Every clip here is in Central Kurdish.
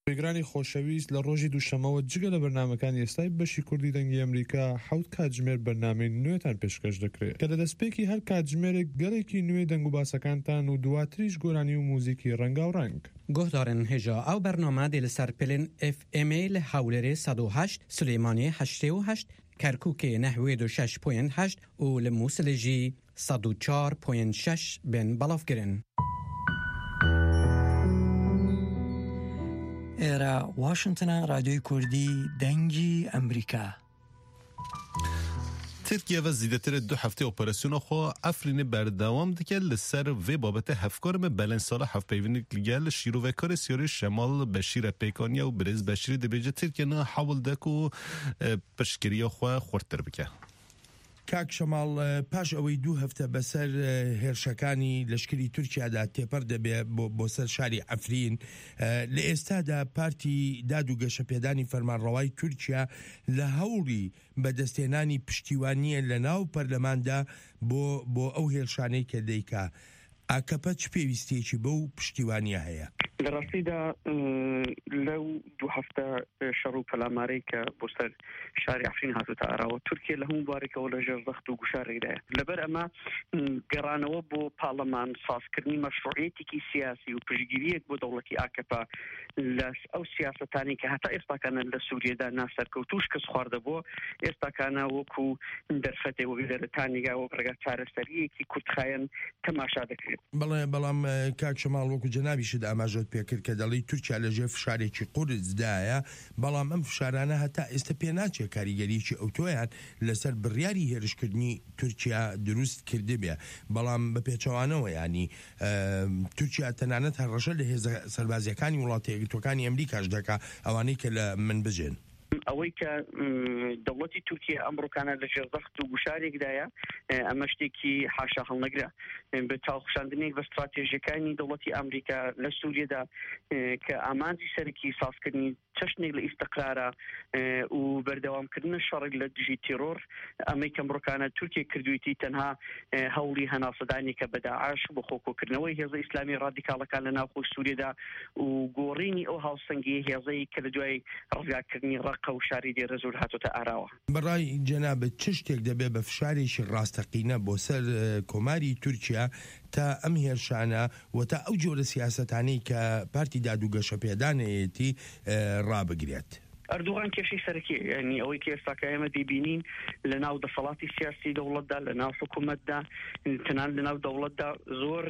پێگرانی خۆشەویست لە ڕۆژی دووشەمەوە جگە لە بەرنامەکانی ئێستای بەشی کوردی دەنگی ئەمریکا 7 کاتژمێر بەرنامەی نوێتان پێشکەش دەکرێت کە لە دەستپێکی هەر کاتژمێرێک گەڵێکی نوێ دەنگ و باسەکانتان و دواتریش گۆرانی و موزیکی ڕەنگاوڕەنگ. گۆدارن هێژا ئەو بەرنامە دێ لەسەر پلن FM لە هەولێرێ 108 سلێمانی 88 کەرکووکێ نەحوێ 6.8 و لە مووسڵێژی 104.6 بن بەڵافگرن. ئێرە واشنگتنە رادیۆی کوردی دەنگی ئەمریکا. ترکیه و زیدتر 2 هفته اپراسیون خو افرین بردوام دکل لسر و بابت هفکار me بلن سال هفت پیوینی گل شیرو و کار سیاری شمال بشیر پیکانیا و برز بشیر دبیجه ترکیه نه حول دکو پشکریا خو خورتر بکه. کاک شەماڵ پاش ئەوەی 2 هەفتە بەسەر هێرشەکانی لەشکری تورکیادا تێپەر دەبێ بۆ سەر شاری ئەفرین، لە ئێستادا پارتی داد و گەشەپێدانی فەرمانڕەوای تورکیا لە هەوڵی بەدەستێنانی پشتیوانیە لە ناو پەرلەماندا بۆ ئەو هێرشانەی کە دەیکا. ئاکەپە چ پێویستێکی بەو پشتیوانیە هەیە؟ لە ڕاستیدا لەو 2 هەفتە شەڕ و پەلامارەی کە بۆ سەر شاری ئەفرین هاتوتە ئاراوە، تورکیا لە هەموو بارێکەوە لە ژێرزەخت و گوشارێکدایە. لەبەر ئەمە گەڕانەوە بۆ پاڵەمان، سازکردنی مەشروعیەتێکی سیاسی و پشتگیریەک بۆ دەوڵەتی ئاکەپە لە ئەو سیاسەتانی کە هەتا ئێستاکانە لە سووریەدا ناسەرکەوتوش کەس خواردەبووە، ئێستاکانە وەکو دەرفەتێ وەک دەرەتانیگا وەک ڕێگا چارەسەریەکی کورتخایەن تەماشا دەکرێت. بەڵام کاک شەماڵ وەکو جەنابیشت ئاماژەت پێکرد کە دەڵی تورکیا لەژێر فشارێکی قورسدایە، بەڵام ئەم فشارانە هەتا ئێستا پێ ناچێت کاریگەریی ئۆتۆیان لەسەر بڕیاری هێرشکردنی تورکیا دروست کردبێ. بەڵام بە پێچەوانەوە ینی تورکیا تەنانەت هەڕەشە لە هێزە سەربازیەکانی وڵاتی یەکگرتووەکانی ئەمریکاش دەکا ئەوانەی کە لە من بژێن. ئەوەی کە دەوڵەتی تورکیا ئەمڕۆکانە لە ژێرزەخت و گوشارێکدایە، ئەمە شتێکی حاشا هەڵنەگرە بە چاوخشاندنێک بە استراتێژیەکانی دەوڵەتی ئەمریکا لە سووریەدا کە ئامانجی سەرەکی سازکردنی چەشنێک لە ئیستقرارە و بەردەوامکردنە شەڕێک لە دژی تیرۆر، ئەمەی کە ئەمڕۆکانە تورکیا کردویەتی تەنها هەوڵی هەناسەدانی کە بە داعش بۆ خۆکۆکردنەوەی هێزە ئیسلامی ڕادیکاڵەکان لە ناوخۆی سووریەدا و گۆڕینی ئەو هاوسەنگی هێزەی کە لە دوای ڕزگارکردنی ڕەقە و شاری دێرە زۆر هاتوتە ئاراوە. بەڕای جەنابەت چ شتێک دەبێت بە فشارێکی ڕاستەقینە بۆ سەر کۆماری تورکیا تا ئەم هێرشانە و تا ئەو جۆرە سیاسەتانەی کە پارتی داد و گەشەپێدانەتی ڕابگرێت؟ ئەردوغان کێشەی سەرەکی، ینی ئەوەی کە ئێستا کە ئێمە دەبینین لە ناو دەسەڵاتی سیاسی دەوڵەتدا، لە ناو حکوومەتدا، تەنان لە ناو دەوڵەتدا زۆر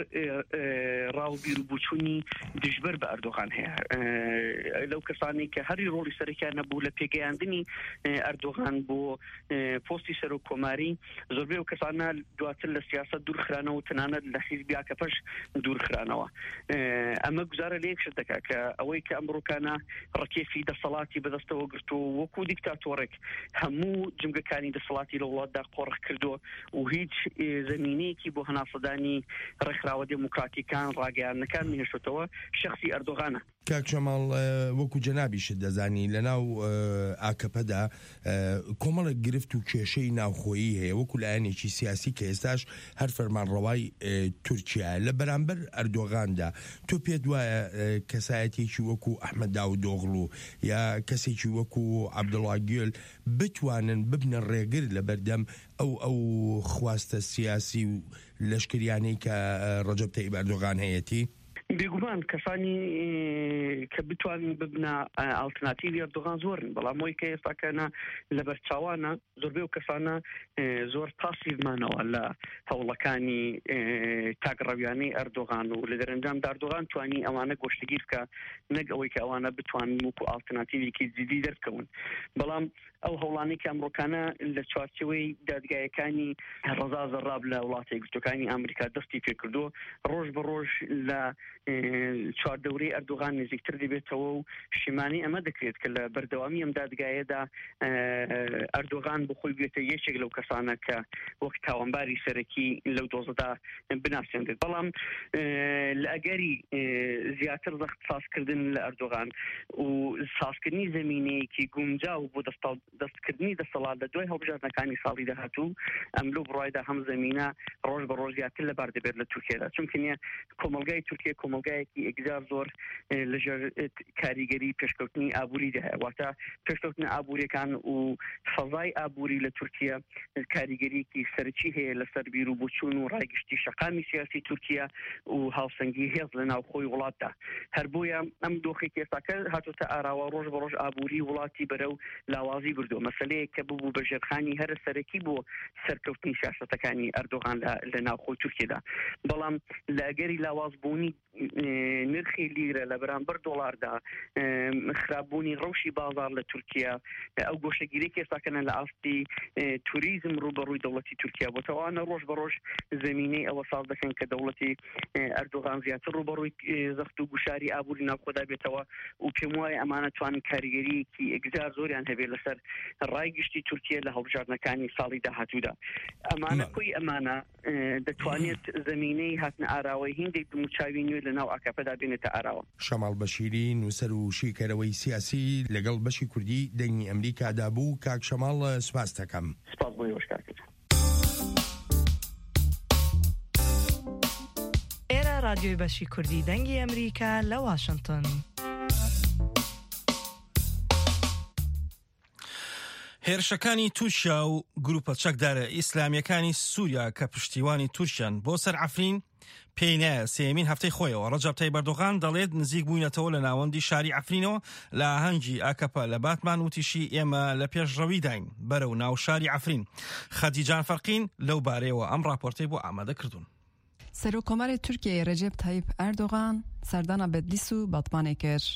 ڕاو بیر و بوچوونی دژبەر بە ئەردوغان هەیە. لەو کەسانی کە هەری ڕۆڵی سەرەکیان نەبوو لە پێگەیاندنی ئەردوغان بۆ پۆستی سەر و کۆماری، زۆربەی ئەو کەسانە دواتر لە سیاسەت دوورخرانەوە و تەنانەت لە حیزبی ئاکەپەش دوورخرانەوە. ئەمە گوزارە لە یەک شت دەکات کە ئەوەی کە ئەمڕۆکانە ڕکێفی دەسەڵاتی بەدەستەوە گرتو وەکو دیکتاتۆرێک هەموو جمگەکانی دەسەڵاتی لە وڵاتدا قۆڕخ کردووە و هیچ زەمینەیەکی بۆ هەناسەدانی ڕێکخراوە دموکراتیکان ڕاگەیاندنەکان نهێشتەوە شەخسی ئەردوغانە. کاک شەماڵ وەکو جەنابیشت دەزانی لە ناو ئاکەپەدا کۆمەڵێک گرفت و کێشەی ناوخۆیی هەیە وەکو لایەنێکی سیاسی کە ئێستاش هەر فەرمانڕەوای تورکیا لە بەرامبەر ئەردۆغاندا. تۆ پێت وایە کەسایەتێکی وەکو ئەحمەد داودۆغڵو یا کەسێکی وەکو عەبدوڵڵا گوێل بتوانن ببنە ڕێگر لە بەردەم ئەو خواستە سیاسی و لەشکریانەی کە ڕەجەب تەیب ئەردۆغان هەیەتی؟ بێگومان کەسانی کە بتوانین ببنە ئالترناتیڤی ئەردۆغان زۆرن، بەڵام ئەوەی کە ئێستاکەنە لە بەرچاوانە زۆربەی ئەو کەسانە زۆر پاسیڤمانەوە لە هەوڵەکانی تاگڕەویانەی ئەردۆغان و لە دەرەنجامدا ئەردۆغان توانی ئەوانە گۆشتگیر بکە، نەک ئەوەی کە ئەوانە بتوانین وەکو ئالترناتیڤێکی جدی دەرکەون. بەڵام ئەو هەوڵانەی کە ئەمڕۆکانە لە چوارچەوەی دادگایەکانی ڕەزا زەراب لە وڵاتە یەکگرتووەکانی ئەمریکا دەستی پێکردووە، ڕۆژ بە ڕۆژ لە چواردەورەی ئەردوغان نزیکتر دەبێتەوە و شیمانی ئەمە دەکرێت کە لە بەردەوامی ئەم دادگایەدا ئەردوغان بخۆی بێتە یەکێک لەو کەسانە کە وەک تاوانباری سەرەکی لەو دۆزەدا بناسێنرێت. بەڵام لە ئەگەری زیاتر زەخت سازکردن لە ئەردوغان و سازکردنی زەمینەیەکی گونجاو بۆ دەستکردنی دەسەڵات لە دوای هەڵبژاردنەکانی ساڵی داهاتوو، ئەم لەو بڕایدا هەم زەمینە ڕۆژ بە ڕۆژ زیاتر لەبار دەبێت لە تورکیادا، چونکە نیە کۆمەلگای تورکیا کۆمەلگایەکی ئەگزار زۆر لەژێر کاریگەری پێشکەوتنی ئابووری دەهەیە واتە پێشکەوتنە ئابووریەکان و فەزای ئابووری لە تورکیا کاریگەریەکی سەرچی هەیە لەسەر بیر و بچوون و ڕایگشتی شەقامی سیاسی تورکیا و هاوسەنگی هێز لە ناوخۆی وڵاتدا هەر بۆیە ئەم دۆخێکی ئێستاکە هاتوتە ئاراوە ڕۆژ بە ڕۆژ ئابووری وڵاتی بەرەو لاوازی بردو مەسەلەیە کە ببوو بە ژێرخانی هەرە سەرەکی بۆ سەرکەوتنی سیاسەتەکانی ئەردۆغان لە ناوخۆی تورکیادا بەڵام لە ئەگەری لاوازبوونی نرخی لیرە لە بەرامبەر دۆڵاردا خراپبوونی ڕەوشی بازار لە تورکیا ئەو گۆشەگیرێکی ئێستاکەنە لە ئاستی توریزم ڕوبەڕووی دەوڵەتی تورکیا بۆ تەوانە ڕۆژ بە ڕۆژ زمینەی ئەوە ساز دەکەن کە دەوڵەتی ئەردۆغان زیاتر ڕوبەڕووی زەخت و گوشاری ئابووری ناوخۆدا بێتەوە و پێم وایە ئەمانە توانن کاریگەریەکی ئەگزار زۆریان هەبێت لەسەر ڕایگشتی تورکیا لە هەڵبژاردنەکانی ساڵی داهاتوودا ئەمانە کۆی ئەمانە دەتوانێت زمینەی هاتنە ئاراوەی هیندێک دموچاوی نوێ لە ناو ئاکاپەدا بێنێتە ئاراوە. شەماڵ بەشیری نووسەر و شیکەرەوەی سیاسی لەگەڵ بەشی کوردی دەنگی ئەمریکادا بوو. کاک شەماڵ سپاس دەکەم. سپاس بۆ ئێوەشکاکرد. ئێرە رادیۆی بەشی کوردی دەنگی ئەمریکا لە واشنگتن. هێرشەکانی تووشیا و گروپە چەکدارە ئیسلامیەکانی سووریا کە پشتیوانی تورکیان بۆ سەر عەفرین پێی نایە سێمین هەفتەی خۆیەوە. ڕەجەب تایب ئەردۆغان دەڵێت نزیک بووینەتەوە لە ناوەندی شاری عەفرینەوە لە ئاهەنگی ئاکەپە لە باتمان وتیشی ئێمە لە پێشڕەوی داین بەرەو ناو شاری عەفرین. خەدیجان فەرقین لەو بارەیەوە ئەم راپۆرتەی بۆ ئامادە کردوون. سەرۆکۆمەری تورکیای ڕەجەب تایب ئەردۆغان سەردانە بەدلیس و باتمانێ کرد.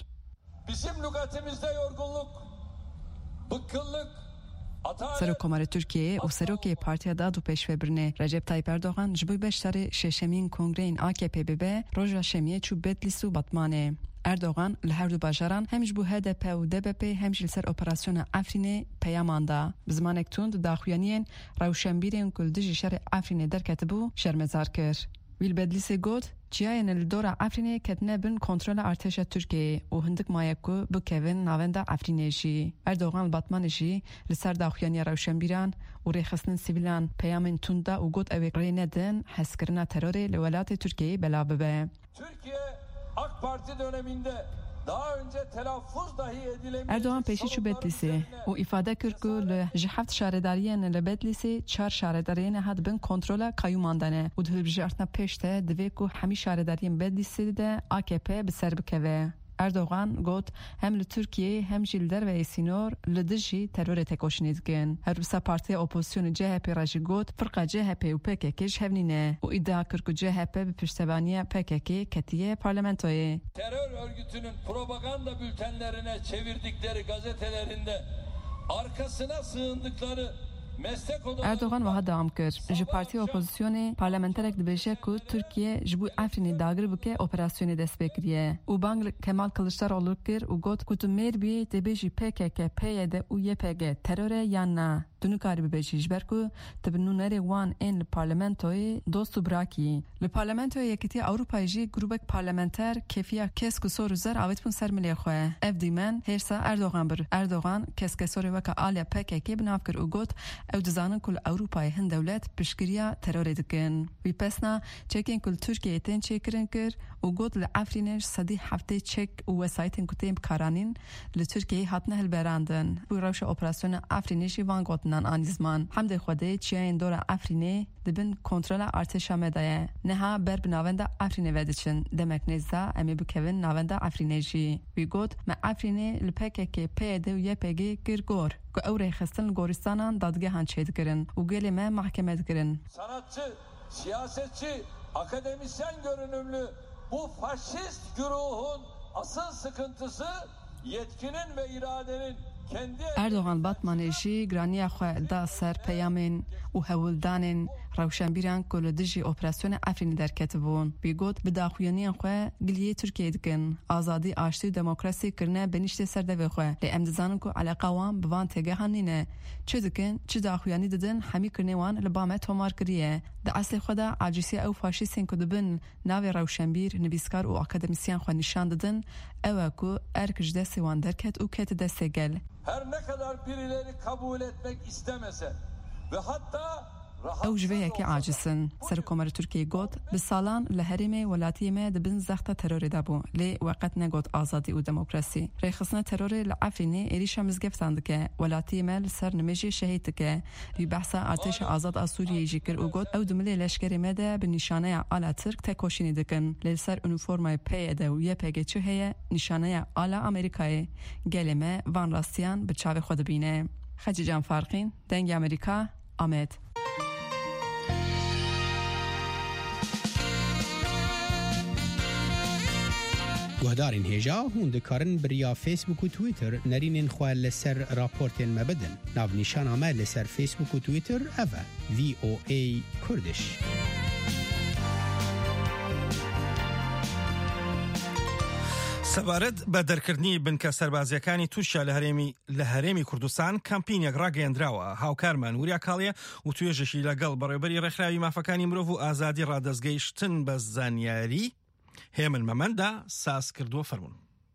سەرۆکۆمەری تورکیای و سەرۆکی پارتیا داد و پێشوەبرنێ ڕەجەب تایب ئەردۆغان ji bo بەشداری شێشەمین کۆنگرەین AKP ببێ ڕۆژا شەمیە چوو بەدلیس و باتمانێ. ئەردۆغان لە هەردوو باژاران هەمیش بوو HDP و DBP هەمیش لەسەر ئۆپەراسیۆنە ئەفرینێ پەیاماندا bi zimanek tund daxuyaniyên rewşenbîrên ku li dijî şerê Efrînê derketibû şermezar kir. Wî li Bedlîsê got çiyayên li dora Efrînê ketine bin kontrola artêşa Tirkiyeyê û hindik maye ku bikevin navenda Efrînê jî. Erdogan li Batmanê jî li ser daxuyaniya rewşenbîran û rêxistin sivîlan peyamên tund da û got ew ê rê nedin hezkirina terorê li welatê Tirkiyeyê bela bibe. Türkiye AK Parti döneminde daha önce telaffuz dahi edilemeyen Erdoğan peşi çû Bedlîsê û îfade kir ku li ji heft şaredariyên li Bedlîsê çar şaredariyên hat bin kontrola kayyûman dane û di hilbijartina pêş te divê ku hemî şaredariyên Bedlîsê de AKP bi ser bikeve. Erdogan got hem li Tirkiyeyê hem jî li derveyê sînor li dijî terorê tekoşînê dikin. Herwisa Partiya Opozisyonê CHP ra jî got firqa CHP û PKK ji hev nîne û iddia kir ku CHP bi piştevaniya PKK ketiye parlamentoyê. Terör örgütünün propaganda bültenlerine çevirdikleri gazetelerinde arkasına sığındıkları Erdogan wiha dawam kir. Ji Partiya Opozisyonê parlamenterek dibêje ku Tirkiye ji bo Efrînê dagir bike operasyonê dest pê kiriye. û bang li Kemal Kılıçdaroğlu kir û got ku tu mêrbiyê dibêjî PKK, PYD û YPG teror e yan na. Tu nikarî bibêjî ji ber ku tu bi nûnerê wan ên li parlamentoyê dost û birakî. Li Parlamentoya Yekîtiya Ewropayê jî grûpek parlamenter kefiya kesk û sor û zer avêt bûn ser milê xwe. Ev dîmen hêrsa Erdogan bir. Erdogan keskesorê weka aliya PKK binav kir û got ew dizanin ku li Ewropayê hin dewlet piştgiriya terorê dikin. Wî pesna çekên ku li Tirkiyeyê tên çêkirin kir û got li Efrînê sedî heftê çek û wesayetên ku tên bikaranîn li Tirkiyeyê hatine hilberandin. Bu rewşa operasyona Efrînê jî van gotinan anî ziman. Hemdê Xwedê çiyayên dora Efrînê dibin kontrola artêşa me de ye. Neha ber bi navenda Efrînê ve diçin. Demek nêza em ê bikevin navenda Efrînê jî. Wî got me Efrînê li PKK, PYD û YPG kir gor. Ku ew rêxistin li goristanan dadgehan çê dikirin û gelê me mahkeme dikirin. Sanatçı, siyasetçi, akademisyen görünümlü bu faşist güruhun asıl sıkıntısı yetkinin ve iradenin Erdogan Batmanê jî giraniya xwe da ser peyamên û hewildanên rewşenbîran ku li dijî operasyona Efrînê derketibûn. Wî got bi daxuyaniyan xwe giliyê Tirkiyeyê dikin. Azadî, aştî û demokrasî kirine benîştê ser devê xwe. Lê em dizanin ku eleqa wan bi van têgehan nîne. Çi dikin, çi daxuyanî didin hemî kirinê wan li ba me tomar kiriye. Di eslê xwe de acîsiya ew faşîstên ku dibin navê rewşenbîr, nivîskar û akademisyen xwe nîşan didin, ew e ku erk ji destê wan derket û ket destê gel. Her ne kadar birileri kabul etmek istemese ve hatta ئەو ژوەیەکی عاجزن. سەرکۆمەرە تورکیای گوت بساڵان لە هەرێمێ وڵاتیمە دەبن زەختە تەرۆرێدا بوو لێ وەقت نەگوت ئازادی و دەموکراسی. ڕێخستنە تەرۆرێ لە ئەفرینێ عێریشە مزگەفتان دکە وڵاتیمە لەسەر نمێژی شەهید دکە. وی بەحسا ئارتێشە ئازاد ئا سووریەیژی کرد و گوت ئەو دوملێ لەشکێری مەدە بنیشانەیە ئالا ترک تەکۆشینی دکن لەسەر ئونیفۆرمای پێیەدە و یە پێگەچی هەیە نیشانەیە ئالا ئەمریکایە گەلێمە وان ڕاستیان بچاوی خۆ دەبینێ. خەجیجان فارقین دەنگی ئەمریکا ئامێد. گهدارین هێژا هون دکارن بریا فیسبوک و تویتر نرینین خواه لسر راپورتین مبدن. ناو نیشان آمد لسر فیسبوک و تویتر اوه VOA کردش. سەبارەت بە دەرکردنی بنکە سەربازیەکانی تووشیا لە هەرێمی کوردستان کامپینێک ڕاگەیەندراوە. هاوکارمان وریا کاڵیە و توێژەشی لەگەڵ بەڕێوەبەری ڕێکخراوی مافەکانی مرۆڤ و ئازادی ڕادەزگەیشتن بە زانیاری هێمن مەمەندا ساز کردووە فەرموون.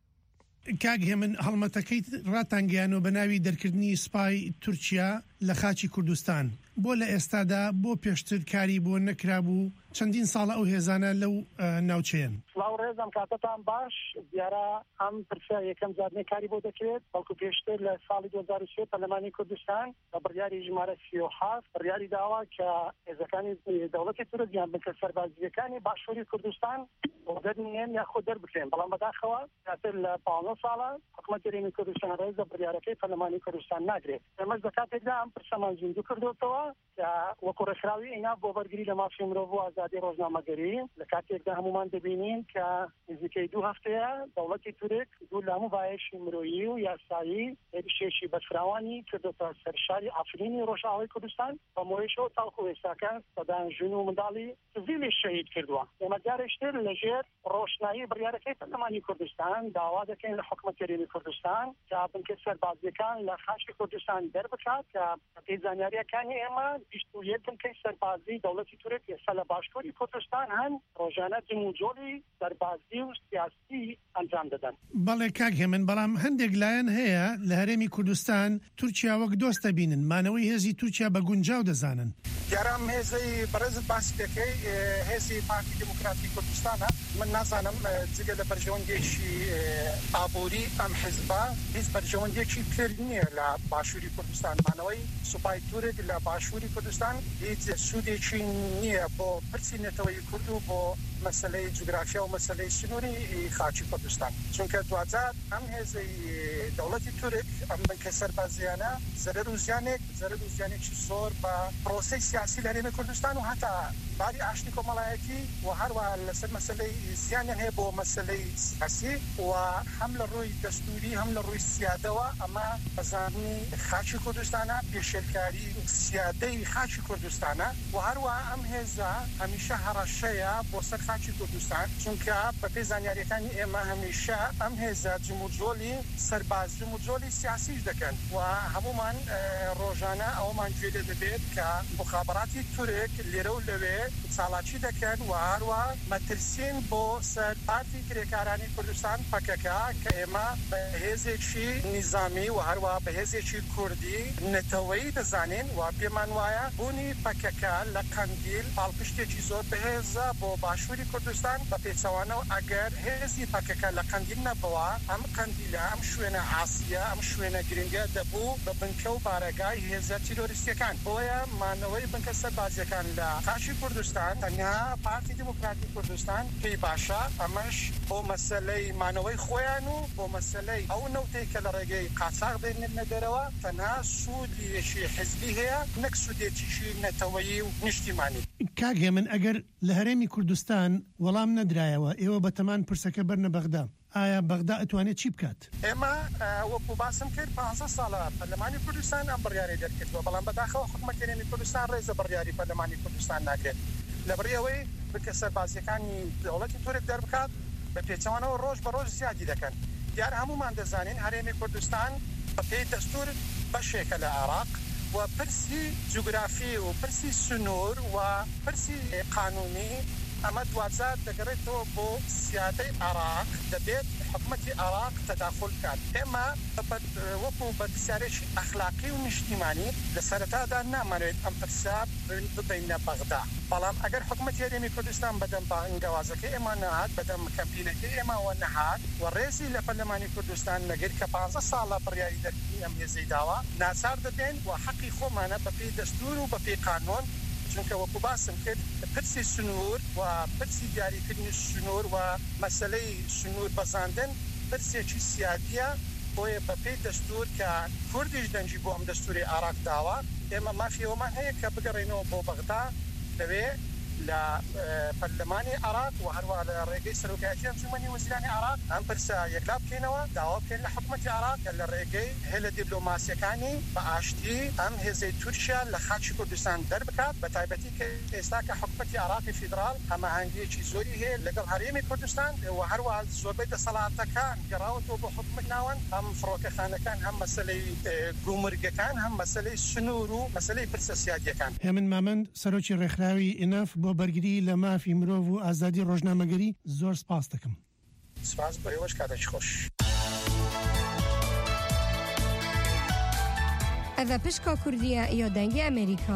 کاک هێمن هەڵمەتەکەی ڕاتانگەیانەوە بە ناوی دەرکردنی سپای تورکیا لە خاچی کوردستان. بۆ لە ئێستادا بۆ پێشتر کاری بۆ نەکرابوو چەندین ساڵە ئەو هێزانە لەو ناوچەیەن. سڵاو ڕێزم کاتتان باش. دیارە ئەم پرسە یەکەم جارنێ کاری بۆ دەکرێت بەڵکو پێشتر لە ساڵی 2023 پەرلەمانی کوردستان بە بڕیاری ژمارە 37 بڕیاری داوا کە هێزەکانی دەوڵەتی تورکیان بنکە سەربازیەکانی باشووری کوردستان بۆ دەرنێن یاخۆ دەربکرێن. بەڵام بەداخەوە کاتر لە 15 ساڵە حکوومەتی هەرێمی کوردستان ڕێزە بڕیارەکەی پەرلەمانی کوردستان ناگرێت. ئێمەش لە کاتێکدا ئەم پرسەمان زیندوو کردوتەوە کە وەکو ڕێکخراوی ئینا بۆ بەرگری لە مافی مرۆڤ و ئازادی ڕۆژنامەگەری لە کاتێکدا هەمومان دەبینین کە نزیکەی 2 هەفتەیە دەوڵەتی تورک دوو لامو بایەشی مرۆیی و یاسایی هێرشێکی بەرفراوانی کردوتە سەر شاری ئافرینی ڕۆژئاوای کوردستان بە مۆیشەوە تاڵکو ئێستاکە سەدان ژن و منداڵی سڤیلی شەهید کردووە. ئێمە جارێکتر لەژێر ڕۆشنایی بڕیارەکەی پەرلەمانی کوردستان داوا دەکەین لە حکوومەتی هەرێمی کوردستان کە بنکە سەربازیەکان لە خاچی کوردستان دەربکات کە پێی زانیاریەکانی ئێمە 21 بنکەی سەربازی دەوڵەتی تورک ئێستا لە باشووری کوردستان هەن ڕۆژانە جموجۆری سەربازی و سیاسی ئەنجام دەدەن. بەڵێ کاک هێمن بەڵام هەندێک لایەن هەیە لە هەرێمی کوردستان تورکیا وەک دۆست دەبینن مانەوەی هێزی تورکیا بە گونجاو دەزانن. دیارام هێزەی بەڕێزت باسی دەکەی هێزی پارتی دموکراتی کوردستانە. من نازانم جگە لە بەرژەوەندێکی ئابووری ئەم حیزبە هیچ بەرژەوەندێکی پێر نییە لە باشووری کوردستان. مانەوەی سوپای تورک لە باشووری کوردستان هیچ سوودێکی نییە بۆ پرسی نێتەوەی کورد و بۆ مەسەلەی جوگرافیا و مەسەلەی سنووری خاچی کوردستان. چونکە دوجار ئەم هێزەی دەوڵەتی تورک ئەم بنکە سەربازیانە زەرەر و زیانێکی زۆر بە پرۆسەی سیاسی لە هەرێمی کوردستان و هەتا باری ئاشتی کۆمەڵایەتی و هەروە لەسەر مەسەلەی زیانیان هەیە بۆ مەسەلەی سیاسی و هەم لە ڕووی دەستوری هەم لە ڕووی سیادەوە ئەمە بەزانانی خاچی کوردستانە پێشێلکاری سیادەی خاچی کوردستانە و هەروە ئەم هێزە هەمیشە هەڕەشەیە بۆ سەر خاچی کوردستان چونکە بە پێی زانیاریەکانی ئێمە هەمیشە ئەم هێزە جموجۆلی سەرباز جموجۆلی سیاسیش دەکەن و هەمومان ڕۆژانە ئەومان گوێ دەبێت کە مخابراتی تورک لێرە و لەوێ چالاکی دەکەن و هەروە مەترسین بۆ سەر پارتی کرێکارانی کوردستان پەکەکە کە ئێمە بە هێزێکی نیزامی و هەروە بە هێزێکی کوردی نەتەوەی دەزانین و پێمان وایە بوونی پەکەکە لە قەندیل پاڵپشتێکی زۆر بەهێزە بۆ باشووری کوردستان بە پێچەوانەوە ئەگەر هێزی پەکەکە لە قەندیل نەبەوە ئەم قەندیلە ئەم شوێنە ئاسیە ئەم شوێنە گرنگە دەبوو بە بنکە و بارەگای هێزە تیرۆریستیەکان. بۆیە مانەوەی بنکە سەربازیەکان لە خاچی کوردستان تەنها پارتی دموکراتی کوردستان پێی باشە ئەمەش بۆ مەسەلەی مانەوەی خۆیان و بۆ مەسەلەی ئەو نەوتەی کە لە ڕێگەی قاچاق دێنێنە دەرەوە تەنها سوودیەکی حزبی هەیە نەک سوودێکیشی نەتەوەیی و نیشتیمانی. کاک هێمن ئەگەر لە هەرێمی کوردستان وەڵام نەدرایەوە ئێوە بەتەمان پرسەکە بەرنە بەغدا ئایا بەغدا ئەتوانێت چی بکات؟ ئێمە وەکو باسم کرد 15 ساڵە پەرلەمانی کوردستان ئەم بڕیاری دەرکردووە بەڵام بەداخەوە حکوومەتی هەرێمی کوردستان ڕێزە بڕیاری پەرلەمانی کوردستان ناگرێت لە بڕیەوەی بکە سەربازیەکانی دەوڵەتی تورک دەربکات بە پێچەوانەوە ڕۆژ بە ڕۆژ زیادی دەکەن. دیار هەمومان دەزانین هەرێمی کوردستان بە پێی دەستور بەشێکە لە عێراق و پرسی جوگرافی و پرسی سنوور و پرسی قانونی ئەمە دوازار دەگەڕێتەوە بۆ سیادەی عێراق دەبێت حکوومەتی عێراق تەداخل کات. ئێمە وەکو بەرپرسیارێکی ئەخلاقی و نیشتیمانی لە سەرەتادا نامانوێت ئەم پرسا ببینە بەغدا، بەڵام ئەگەر حکوومەتی هەرێمی کوردستان بەدەم بانگەوازەکەی ئێمە نەهات، بەدەم کەمپینەکەی ئێمەوە نەهات و ڕێزی لە پەرلەمانی کوردستان نەگرت کە 15 ساڵە بڕیاری دەرکردنی ئەم هێزەی داوە ناچار دەبێن و حەقی خۆمانە بەپێی دەستور و بەپێی قانون، چونکە وەکو باسم کرد پرسی سنوور و پرسی دیاریکردنی سنوور و مەسەلەی سنوور بەزاندن پرسێکی سیادیە، بۆیە بەپێی دەستور کە کوردیش دەنجی بۆ ئەم دەستوری عێراق داوە، ئێمە مافیەوەمان هەیە کە بگەڕێنەوە بۆ بەغدا لەوێ لە پەرلەمانی عێراق و هەروە لە ڕێگەی سەرۆکایەتی ئەنجومەنی وەزیرانی عێراق ئەم پرسە یەکلا بکەینەوە، داوا بکەین لە حکوومەتی عێراق کە لە ڕێگەی هێلە دیپلۆماسیەکانی بە ئاشتی ئەم هێزەی تورکیا لە خاکی کوردستان دەربکات، بە تایبەتی کە ئێستا کە حکوومەتی عێراقی فیدرال هەماهەنگیەکی زۆری هەیە لەگەڵ هەرێمی کوردستان و هەروە زۆربەی دەسەڵاتەکان گەڕاوەتەوە بۆ حکوومەت ناوەن، هەم فڕۆکەخانەکان، هەم مەسەلەی گومرگەکان، هەم مەسەلەی سنوور و مەسەلەی پرسە سیادیەکان. هێمن مامەند سەرۆکی ڕێکخراوی ئیناف بۆ بەرگری لە مافی مرۆڤ و ئازادی ڕۆژنامەگەری زۆر سپاس دەکەم. سپاس بۆ ئێوەش کاتێکی خۆش. ئەڤە پشکا کوردیە یا دەنگی ئەمریکا.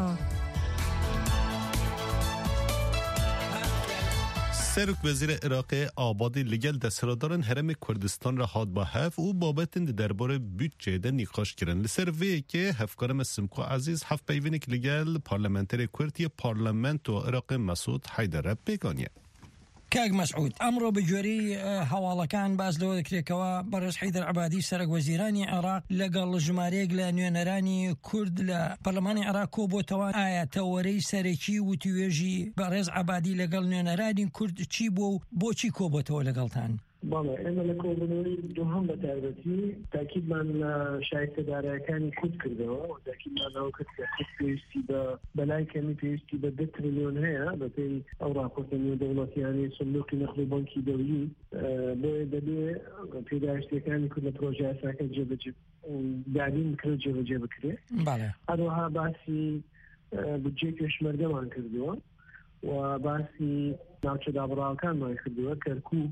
سرک وزیر عراقی آبادی لگل دستهرداران هرم کردستان را هاد با هف و بابتند درباره بودجه ده نیقاش کرن لسر وی که هفکارم سمکو عزیز هف پیوینک لگل پارلمنتر کردی پارلمنت و عراق مسعود حیدر پیکانیه. کاگ مسعود ئەمڕۆ بەگوێرەی هەواڵەکان باز لەوە دەکرێتەوە بەڕێز حیدر عەبادی سەرۆک وەزیرانی عێراق لەگەڵ ژمارەیەک لە نوێنەرانی کورد لە پەرلەمانی عێراق کۆبووەتەوە. ئایا تەوەرەی سەرەکی وتوێژی بەڕێز عەبادی لەگەڵ نوێنەرانی کورد چی بوو و بۆچی کۆبووەتەوە لەگەڵتان؟ بەڵێ ئێمە لە کۆبنەوەی دووهەم بە تایبەتی تاکیدمان لە شایستەدارایەکانی کورد کردەوە و تاکیدمانەوە کرد کە کورد پێویستی بە بەلای کەمی پێویستی بە 2 تریلیۆن هەیە بەپێی ئەو راپۆرتە نێودەوڵەتیانی سندوقی نەخت و بانکی دەولی، بۆیە دەبێ پێداویستیەکانی کورد لە پرۆژە یاساکە جێبەجێ دابین بکرێت جێبەجێ بکرێ. هەروەها باسی بودجێ پێشمەرگەمان کردووە و باسی ناوچە دابڕاوەکانمان کردووە، کەرکووک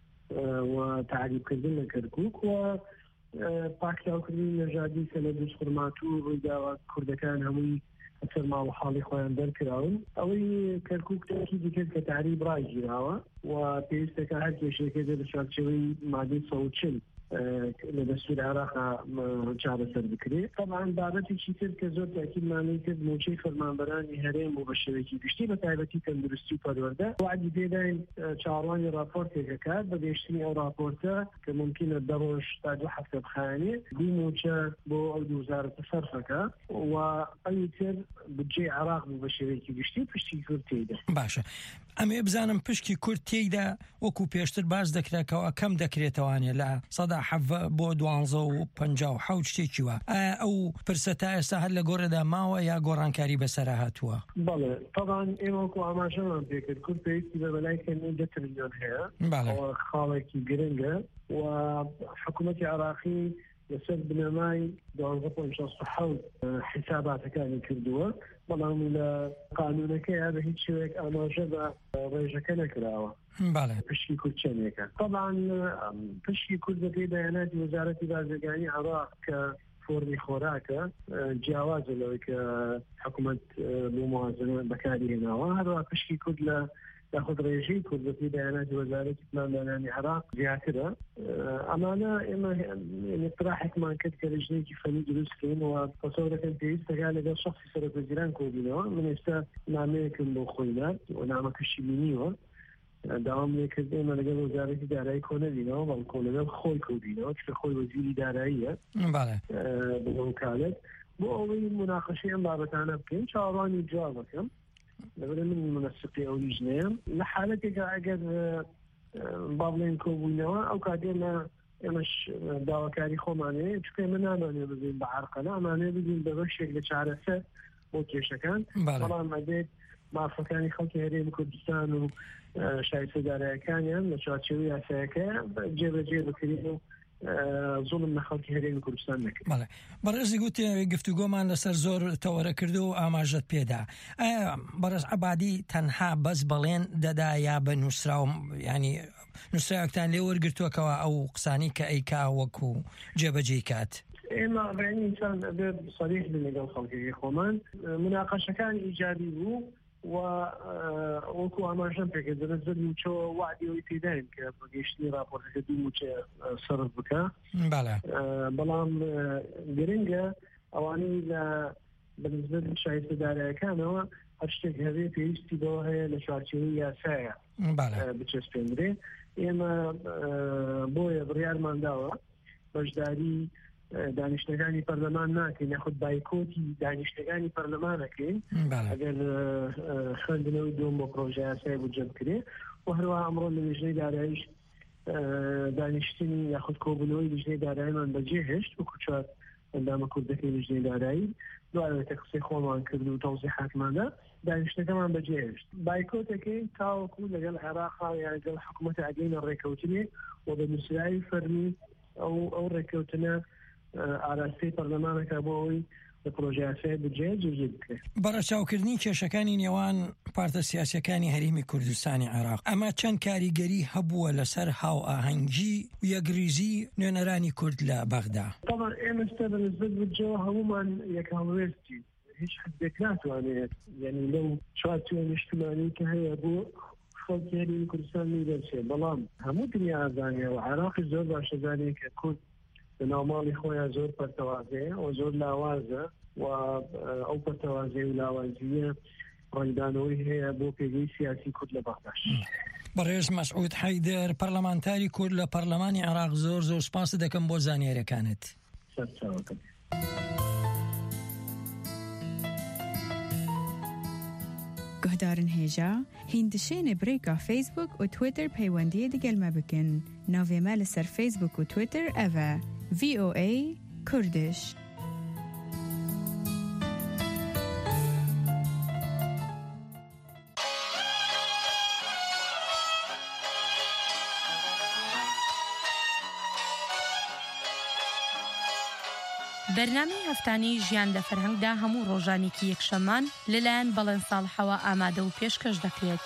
و تعریبکردن لە کەرکووک و پاکتاوکردنی نەژادی کە لە دووسخورمات و ڕوویداوە کوردەکان هەمووی سەرما و حاڵی خۆیان دەرکراون. ئەوەی کەرکووک تاکیدی کرد کە تعریب ڕایگیراوە و پێویستەکە هەر کێشەکە لە چارچەوەی مادەی 140 لە دەستوری عێراقا چارەسەر بکرێت. طبعا بابەتێکی تر کە زۆر تاکیدمانی کرد موچەی فەرمانبەرانی هەرێم و بە شێوەیەکی گشتی بە تایبەتی تەندروستی و پەروەردە وعدی پێداین چاڕوانی راپۆرتێکە کات بە گەیشتنی ئەو راپۆرتە کە ممکنە 10 ڕۆژ تا 2 هەفتە بخایێنێ دوو موچە بۆ ئەو وزارەتە سەرفەکە و ئەوی تر بودجێی عێراق بوو بە شێوەیەکی گشتی پشتی کورد تێیدا. باشە ئەمێ بزانم پشکی کورد تێیدا وەکو پێشتر باز دەکرێتەوە کەم دەکرێتەوانێ لە 170 بۆ 1257 شتێکی وە. ئەو پرسە تا ئێستا هەر لە گۆڕەدا ماوە یا گۆڕانکاری بەسەرا هاتووە؟ بەڵێ طبعا ئێمە وەکو ئاماژەمان پێکرد کورد پێویستی بە بەلای کەمی 2 تریلیۆن هەیە، خاڵێکی گرنگە و حکوومەتی عێراقی لەسەر بنەمای 12.67 حساباتەکانی کردووە، بەڵام لە قانونەکەیە بە هیچ شوێک ئاماژە بە ڕێژەکە نەکراوە. پشکی کورد چەندێکە. طبعا پشکی کورد بە پێی بەیاناتی وەزارەتی بازرگانی عێراق کە فۆرمی خۆراکە جیاوازە لەوەی کە حکوومەت بۆ موازنە بەکاری هێناوە، هەروە پشکی کورد لە خود ڕێژەی کورد بە پێی بەیاناتی وەزارەتی پلاندانانی عێراق زیاترە. ئەمانە ئێمە اقتراحێکمان کرد کە لەژنێکی فەنی دروستکەین و تەسەوڕ دەکەن پێویستەکە لەگەڵ شەخصی سەرۆکوەزیران کۆبینەوە. من ئێستا نامەیەکم بۆ خۆینات و نامەکەشی بینیوە، داوام لێ کرد ئێمە لەگەڵ وەزارەتی دارایی کۆ نەبینەوە بەڵکۆ لەگەڵ خۆی کۆبینەوە چکە خۆی وەزیری داراییە بە وکالەت بۆ ئەوەی مناقەشەی ئەم بابەتانە بکەین، چاوەڕوانی جواب بکەم. لەبەرە من منەسقی ئەو لیژنەیەم لە حالەتێکە ئەگەر با بڵێن کۆبووینەوە ئەو کاتێمە ئێمەش داواکاری خۆمانەیە چکە ئێمە نامانێ ببین بە عەرقەنە، ئەمانێ ببین بە بەشێک لە چارەسەر بۆ کێشەکان. بەڵام ئەدێت مافەکانی خەڵکی هەرێمی کوردستان و شایستەدارایەکانیان لە چارچێوەی یاسایەکە جێبەجێ بکرێن و زۆڵم نەخەڵکی هەرێمی کوردستان نەکرد. بەڕێزی گوتی گفتوگۆمان لەسەر زۆر تەوەرە کردو و ئاماژەت پێدا. بەڕێز عەبادی تەنها بەس بەڵێن دەدا یا بە نووسراو ینی نووسراوەکتان لێ وەرگرتووەکەوە ئەو قسانی کە ئەیکا وەکو جێبەجێ کات؟ ئێمە بەینی ئینسان ئەبێت سەریح بن لەگەڵ خەڵکی خۆمان. مناقەشەکان ئیجابی بوو و وەکو ئاماژەم پێکرد دەبێت موچۆ وعدی ئەوی پێداین کە بەگەیشتنی راپۆرتەکە دوو موچە سەرف بکە. بەڵام گرنگە ئەوانەی لە بەنسبەت شایستەدارایەکانەوە هەر شتێک هەبێ پێویستی بەوە هەیە لە چوارچێوەی یاسایە بچەسپێنرێ. ئێمە بۆیە بڕیارمان داوە بەشداری دانیشتەکانی پەرلەمان ناکەین یاخود بایکۆتی دانیشتەکانی پەرلەمانەکەین ئەگەر خوێندنەوەی دۆم بۆ پرۆژە یاسای بجە بکرێ و هەروە ئەمڕۆ لە لیژنەی داراییش دانیشتنی یاخود کۆبوونەوەی لیژنەی داراییمان بەجێهێشت وەکو چوار ئەندامە کوردەکەی لیژنەی دارایی دوایەوەتە قسەی خۆمان کرد و تەوزیحاتماندا دانیشتەکەمان بەجێهێشت. بایکۆتەکەی تاوەکو لەگەڵ عێراقا یان لەگەڵ حکوومەتە ئەگەینە ڕێکەوتنێ و بە نووسراوی فەرمی ئەو ڕێکەوتنە ئاراستەی پەرلەمانەکە بۆ ئەوەی لە پرۆژە یاسای بجێ جێژێ بکرێت. بەڕەچاوکردنی کێشەکانی نێوان پارتە سیاسیەکانی هەرێمی کوردستانی عێراق ئەمە چەند کاریگەری هەبووە لەسەر هاو ئاهەنگی و یەکریزی نوێنەرانی کورد لە بەغدا؟ طبعا ئێمەستە بەنسبەت بجەوە هەمومان یەکهاوێستی هیچ حدێک ناتوانێت یعنی لەو چوارچێوە نیشتمانی کە هەیە بۆ خەڵکی هەرێمی کوردستان میدەچێت. بەڵام هەموو دنیا ئازانێ و عێراقی زۆر باشە زانێت کە کورد لە ناوماڵی خۆیان زۆر پەرتەوازەیە و زۆر لاوازە و ئەو پەرتەوازەی و لاوازیە ڕنگدانەوەی هەیە بۆ پێگەی سیاسی کورد لە بەغداش. بەڕێز مەسعود حەیدەر پەرلەمانتاری کورد لە پەرلەمانی عێراق زۆر سوپاس دەکەم بۆ زانیاریەکانت. گهدارن هێژا هیندشێنێ برێکا فیسبوک و تویتر پەیوەندیە دەگەلمە بکەن. ناوێمە لەسەر فیسبوک و تویتر ئەڤە VOA کوردش. بەرنامەی هەفتانی ژیان لە فەرهەنگدا هەموو ڕۆژانێکی یەکشەممان لەلایەن بەڵێن ساڵحەوە ئامادە و پێشکەش دەکرێت.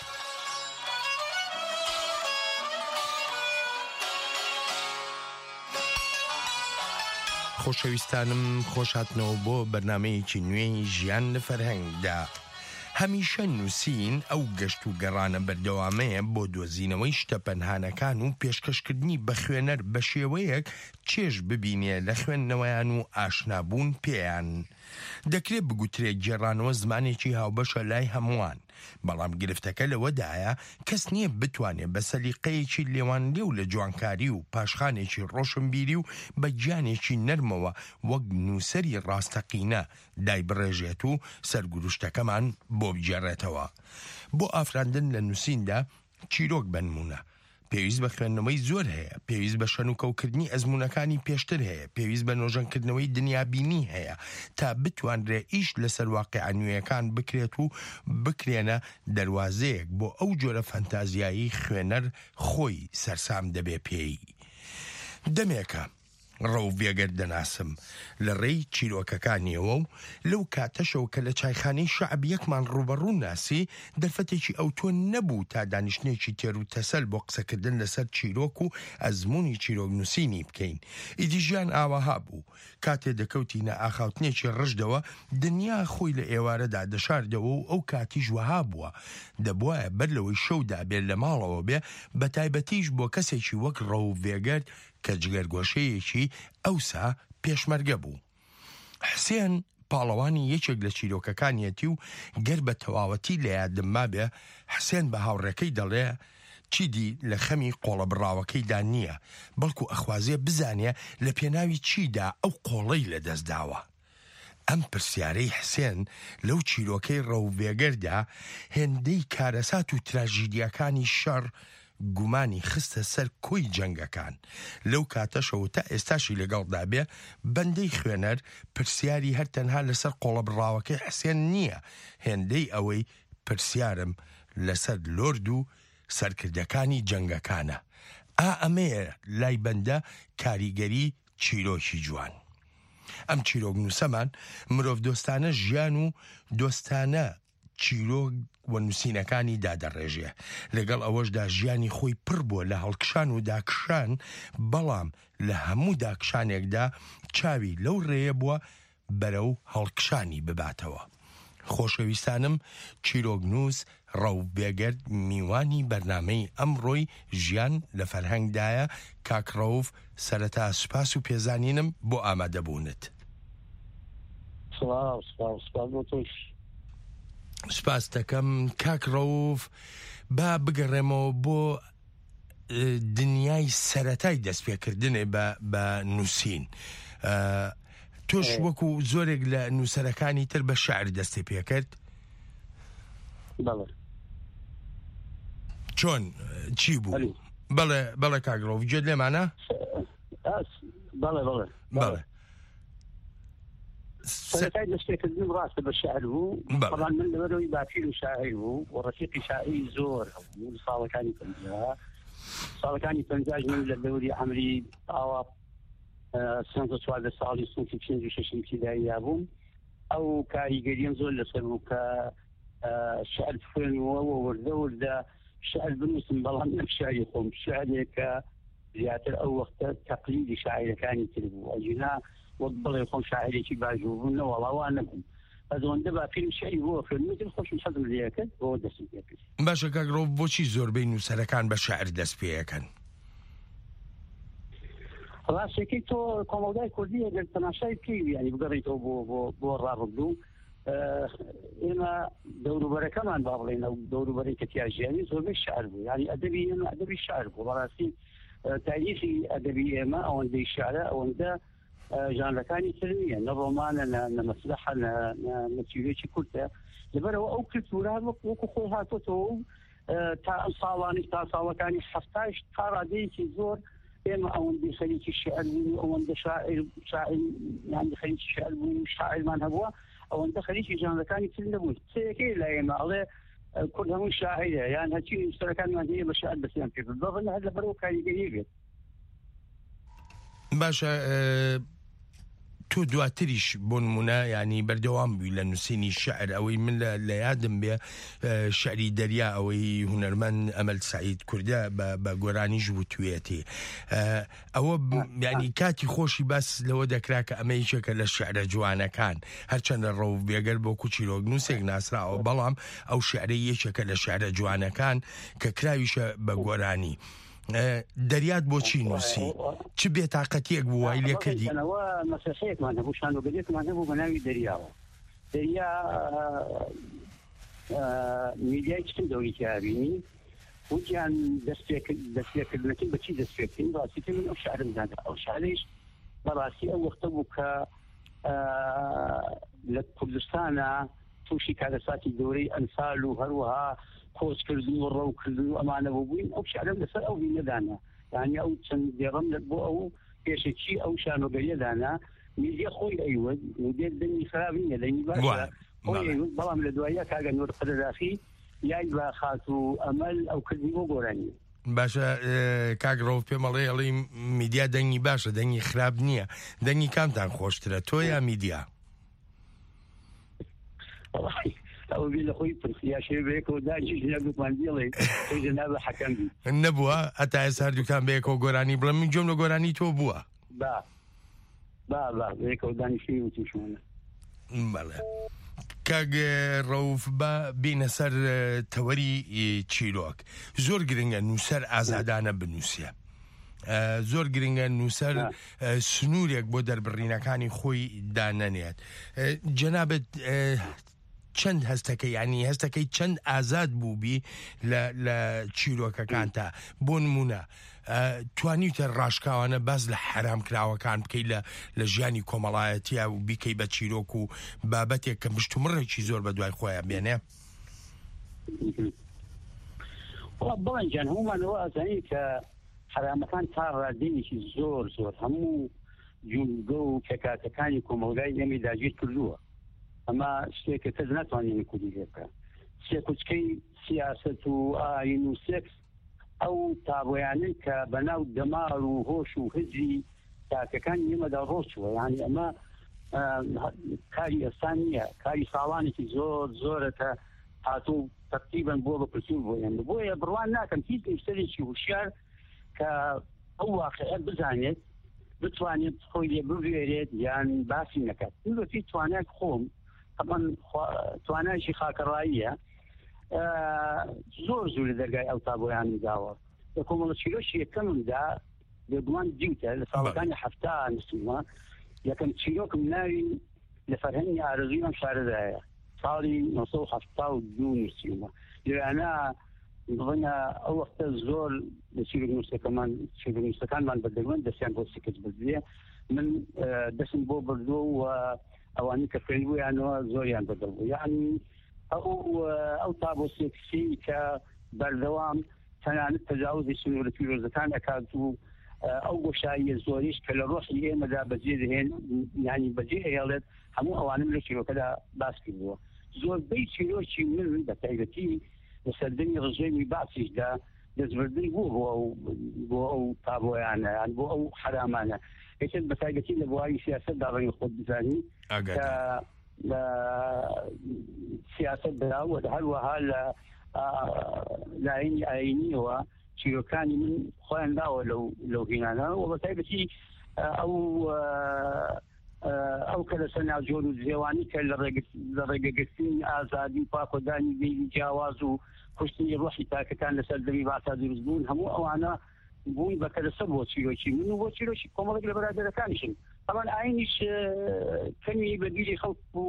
خۆشەویستانم خۆش هاتنەوە بۆ بەرنامەیەکی نوێی ژیان لە فەرهەنگدا. هەمیشە نووسین ئەو گەشت و گەڕانە بەردەوامەیە بۆ دۆزینەوەی شتە پەنهانەکان و پێشکەشکردنی بە خوێنەر بە شێوەیەک چێژ ببینێ لە خوێندنەوەیان و ئاشنابوون پێیان. دەکرێت بگوترێت گێڕانەوە زمانێکی هاوبەشە لای هەمووان، بەڵام گرفتەکە لەوەدایە کەس نییە بتوانێت بە سەلیقەیەکی لێوان لێو لە جوانکاری و پاشخانێکی ڕۆشنبیری و بە گیانێکی نەرمەوە وەک نووسەری ڕاستەقینە دایبڕێژێت و سەرگروشتەکەمان بۆ بجێڕێتەوە. بۆ ئافراندن لە نووسیندا چیرۆک بنمونە پێویست بە خوێندنەوەی زۆر هەیە، پێویست بە شەنوکەوکردنی ئەزمونونەکانی پێشتر هەیە، پێویست بە نۆژەنکردنەوەی دنیابینی هەیە تا بتوانرێ ئیش لەسەر واقعە نوێیەکان بکرێت و بکرێنە دەواازەیەک بۆ ئەو جۆرە فەنتازیایی خوێنەر خۆی سەرسام دەبێ پێی. دەمێکە ڕەو بێگەر دەناسم لە ڕێی چیرۆکەکانیەوە و لەو کاتەشەوە کە لە چایخانەی شەعبیەکمان ڕوبەڕوو ناسی دەرفەتێکی ئەو تۆ نەبوو تا دانیشتێکی تێر و تەسەل بۆ قسەکردن لەسەر چیرۆک و ئەزمموی چیرۆکنووسینی بکەین. ئیدیژیان ئاوەها بوو کاتێ دەکەوتی نە ئاخاوتنێکی ڕژدەوە دنیا خۆی لە ئێوارەدا دەشاردەوە و ئەو کاتیش وەها بووە دەبواە بەر لەوەی شەودا بێت لە ماڵەوە بێ بە تایبەتیش بۆ کەسێکی وەک ڕەو بێگەر کە جگەرگۆشەیەکی ئەوسا پێشمەرگە بوو. حسێن پاڵەوانی یەکێک لە چیرۆکەکانیەتی و گەر بە تەواوەتی لە یادمما بێ حسێن بە هاوڕێکەی دەڵێ چیدی لە خەمی قۆڵە بڕاوەکەیدا نییە، بەڵکو ئەخوازێ بزانێ لە پێناوی چیدا ئەو قۆڵەی لە دەستداوە. ئەم پرسیارەی حسێن لەو چیرۆکەی ڕەوبێگەردا هێندەی کارەسات و تراژیدیەکانی شەڕ گومانی خستە سەر کۆی جەنگەکان. لەو کاتەشەوە تا ئێستاشی لەگەڵدا بێ بەندەی خوێنەر پرسیاری هەر تەنها لەسەر قۆڵە بڕاوەکەی حسێن نییە، هێندەی ئەوەی پرسیارم لەسەر لۆرد و سەرکردەکانی جەنگەکانە. ئەمەیە لای بەندە کاریگەری چیرۆکی جوان. ئەم چیرۆک نووسەمان مرۆڤ دۆستانە ژیان و دۆستانە چیرۆک و نووسینەکانی دادەڕێژێ، لەگەڵ ئەوەشدا ژیانی خۆی پڕ بووە لە هەڵکشان و داکشان، بەڵام لە هەموو داکشانێکدا چاوی لەو ڕێیە بووە بەرەو هەڵکشانی بباتەوە. خۆشەویستانم، چیرۆک نووس ڕەو بێگەرد میوانی بەرنامەی ئەمڕۆی ژیان لە فەرهەنگدایە. کاک ڕەوف، سەرەتا سوپاس و پێزانینم بۆ ئامادەبوونت. سوپاس دەکەم. کاک ڕەوف، با بگەڕێمەوە بۆ دنیای سەرەتای دەستپێکردنێ بە نووسین. تۆش وەکو زۆرێک لە نووسەرەکانی تر بە شەعر دەستی پێکرد؟ چۆن چی بوو؟ بەڵێ کاک ڕەوف، گوێت لێمانە؟ بەڵێ سەرەتای دەستپێکردن ڕاستە بە شەعر بوو. بەڵام من لەبەرەوەی باپیر و شاعیر بوو و ڕەفیقی شاعری زۆر هەبوو. ساڵەکانی پەنجاش من لە دەوری عەمری ئاوا 14 ساڵی سنفی 56 ابتدایی بووم. ئەو کاریگەریم زۆر لەسەر بوو کە شعر خوێنەوە و وردە شعر بنووسم، بەڵام نەک شعری خۆم، شعرێکە زیاتر ئەو وەختە تەقلیدی شاعیرەکانی تر بوو. ئەجینا وەک بڵێ خۆم شاعرێکی باشوو بوو نەوەڵاوان نەبووم. ئەوەندە باپیرم شعری بۆ خوێندن خۆشم حەزم لێکرد بۆ دەستم پێکرد. باشە کاک ڕەوف، بۆچی زۆربەی نووسەرەکان بە شعر دەست پێیەکەن؟ ڕاستێکی تۆ کۆمەڵگای کوردی ئەگەر تەماشای بکەی ینی بگەڕیتەوە بۆ ڕابردوو، ئێمە دەوروبەرەکەمان با بڵێن ئەو دەوروبەرەی کە تیاژیانی زۆربەی شعر بوو، ینی ئەدەبی ئێمە ئەدەبی شعر بوو. بەڕاستی تاریخی ئەدەبی ئێمە ئەوەندەی شعرە ئەوەندە ژانرەکانی تر نییە، نە ڕۆمانە نە مەسرەحە نە تیرێکی کورتە. لەبەرەوە ئەو کلتورا وەکو خۆی هاتۆتەوە تا ئەم ساڵانی تا ساڵەکانی هەفتاش تا ڕادەیەکی زۆر ئێمە ئەوەندەی خەریکی شعر بوو، ئەوەندە شاعر ینی خەریکی شعر بوو، شاعرمان هەبووە، ئەوەندە خەریکی ژانرەکانی تر نەبوون. سەیەکەی لای ئێمە ئەڵێ کورد هەموو شاعرە، یان هەرچی نووسەرەکانمان هەیە بە شعر دەستیان پێ کرد، بەڵام هەر لەبەرەوە کاریگەری بێت. باشە، تۆ دواتریش بۆ نمونە ینی بەردەوام بووی لە نووسینی شعر. ئەوەی من لە یادم بێ شعری دەریا ئەوەی هونەرمەند ئەمەل سعید کوردە بە گۆرانیش بوو توێتی. ئەوە ینی کاتی خۆشی باس لەوە دەکرا کە ئەمە یەکێکە لە شعرە جوانەکان، هەرچەندە ڕەوف بێگەر بۆ چیرۆک نووسێک ناسراوە، بەڵام ئەو شعرەی یەکێکە لە شعرە جوانەکان کە کراویشە بە گۆرانی. دەریات بۆچی نووسی؟ چ بێتاقەتیەک بوو وای لێ کردی؟ مەسەحەیەکمان هەبوو، شانۆگەلێکمان هەبوو بە ناوی دەریاوە. دەریا میدیای چتم دەوری تیابینی وتیان دەستپێکردنەکەی بەچی دەستپێکردین؟ ڕاستیکە من ئەو شعرم دادا. ئەو شعرش بەڕاستی ئەو وەختە بوو کە لە کوردستانە تووشی کارەساتی دەورەی ئەنفال و هەروەها کۆچکردن و ڕەوکردن و ئەمانە بووین. ئەو شعرم لەسەر ئەو بینەدانا، یعنی ئەو چەند دێڕم بۆ ئەو پێشەکی ئەو شانۆگەریەدانا میدیە خۆی ئەیوەد میدیە دەنگی خراب نییە لەنی باشە خۆی ئەیوەد، بەڵام لە دواییە کاگە نوور قەدەداخی یای بە خات و ئەمەل ئەو کردی بۆ گۆرانی. باشە کاک ڕەوف، پێمەڵێ ئەڵێ میدیا دەنگی باشە، دەنگی خراب نییە. دەنگی کامتان خۆشترە، تۆ یا میدیا؟ ئەو بی لە خۆی پرسیاشێ بەیەکەوە داجیش نەبوومان دیڵێ خۆی نابە حەکەم بی نەبووە هەتا ئێستا هەردووکان بەیەکەوە گۆرانی بڵێ من جۆم لە گۆرانی تۆ بووە. بەیەکەوە دانیشتنی و تووشمانە. بەڵێ کاک ڕەوف، بە بینە سەر تەوەری چیرۆک. زۆر گرنگە نووسەر ئازادانە بنووسێ، زۆر گرنگە نووسەر سنوورێک بۆ دەربڕینەکانی خۆی دانەنێت. جەنابەت چەند هەستەکەی ینی هەستەکەی چەند ئازاد بووبی لە چیرۆکەکانتە؟ بۆ نمونە توانیتە ڕاشکاوانە باز لە حرام کراوەکان بکەی لە ژیانی کۆمەڵایەتیە و بیکەی بە چیرۆک و بابەتێک کە مشتومڕێکی زۆر بە دوای خۆیان بێنێ؟ بەڵێنجان هەمومانەوە ئازانی کە حرامەکان تا ڕادێنێکی زۆر هەموو جوولگە و پێکاتەکانی کۆمەڵگای ئێمەی داگیر کردووە. ئەمە شتێکە کەس ناتوانێت کوردی لێ بکات. سێکوچکەی سیاست و ئاین و سێکس ئەو تابویانن کە بەناو دەمار و هۆش و هزی تاکەکانی ئێمەدا ڕۆچووە یعنی ئەمە کاری ئێستا نییە کاری ساڵانێکی زۆرە کە هاتوو تقریبان بۆ بەپرسیور بۆ بۆیە بڕوان ناکەم هیچ نیشتێکی هوشیار کە ئەو واقعە بزانێت بتوانێت خۆی لێ بوێرێت یان باسی نەکات وەتی توانای خۆم ئەمەن توانایشی خاکەڕاییە زۆر زوو لە دەرگای ئەو تابۆیانی داوە لە کۆمەڵە چیرۆشی یەکەممدا بێگومان دیوتە لە ساڵەکانی هەفتا نووسمە یەکەم چیرۆکم ناوی لە فەرهەنگی ئارەزووی ئەم شارەدایە ساڵی 1972 نووسیمە لێرانە بڵێنە ئەو وەختە زۆر لە چیرۆکنووسەکانمان بەدەگوێن دەستیان بۆ سکت بردێ من دەستم بۆ بردووە و ئەوانی کە خوێن بوویانەوە زۆریان بەدەبوو یعنی ئەو تابۆ سێکسی کە بەردەوام تەنانەت تەجاوزی سنوورە پیرۆزەکان ئەکات و ئەو گۆشاییە زۆریش کە لە ڕۆحی ئێمەدا بەجێ دەهێن یعنی بەجێ هێڵێت هەموو ئەوانم لە چیرۆکەدا باس کردووە زۆربەی چیرۆکی من بە تایبەتی لە سەردەمی ڕژێمی باسیشدا دەستبردن بوو بۆ ئەو تابۆیانە یان بۆ ئەو حرامانە هێچن بە تایبەتی لە بواری سیاسەتدا ڕێی خۆت بزانی کە لە سیاسەت دراوە هەروەها لە لایەنی ئاینیەوە چیرۆکانی من خۆیان داوە لەو هینانە و بە تایبەتی ئەو کە لەسەر ناوجۆر و جێوانی کە لە ڕێگەگرتنی ئازادی و پاکۆدانی بینی جیاواز و کوشتنی ڕۆحی تاکەکان لەسەر دەمی باسا دروست بوون هەموو ئەوانە بوون بە کەلەسە بۆ چیرۆکی من و بۆ چیرۆکی کۆمەڵێک لە بەرادەرەکانیشن طبعا ئاینیش کەمی بەبیری خەڵک و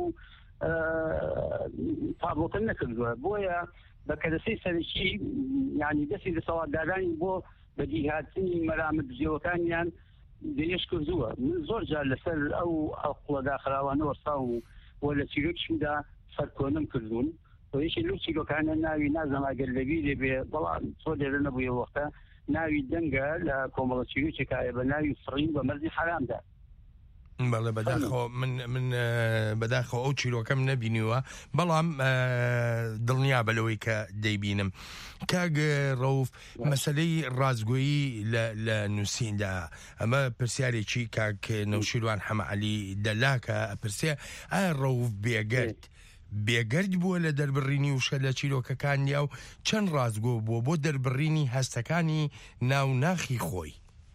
تابلۆکە نەکردووە بۆیە بە کەلەسەی سەرەکی یعنی دەستی دەسەڵاتدارانی بۆ بەدیهاتنی مەرامەت بجێوەکانیان دێش کردووە من زۆر جار لەسەر ئەو ئەقڵە داخراوانەوە ساو و لە چیرۆکیشمدا سەرکۆنم کردوون یەکی لەو چیرۆکانە ناوی نازەم ئەگەر لەبیر لێبێ بەڵام تۆ لێرە نەبوویە وەختە ناوی دەنگە لە کۆمەڵە چیرۆکێکایە بە ناوی فڕین بە مەرزی حرامدا بەڵێ بەداخەوە من بەداخەوە ئەو چیرۆکەم نەبینیوە بەڵام دڵنیا بەلەوەی کە دەیبینم کاگ ڕەوف مەسەلەی ڕازگۆیی لە نووسیندا ئەمە پرسیارێکی کاک نەوشیروان حەمەعەلی دەلاکە پرسێ ئایا ڕەوف بێگەرد بووە لە دەربڕینی وشە لە چیرۆکەکانیا و چەند ڕازگۆ بووە بۆ دەربڕینی هەستەکانی ناوناخی خۆی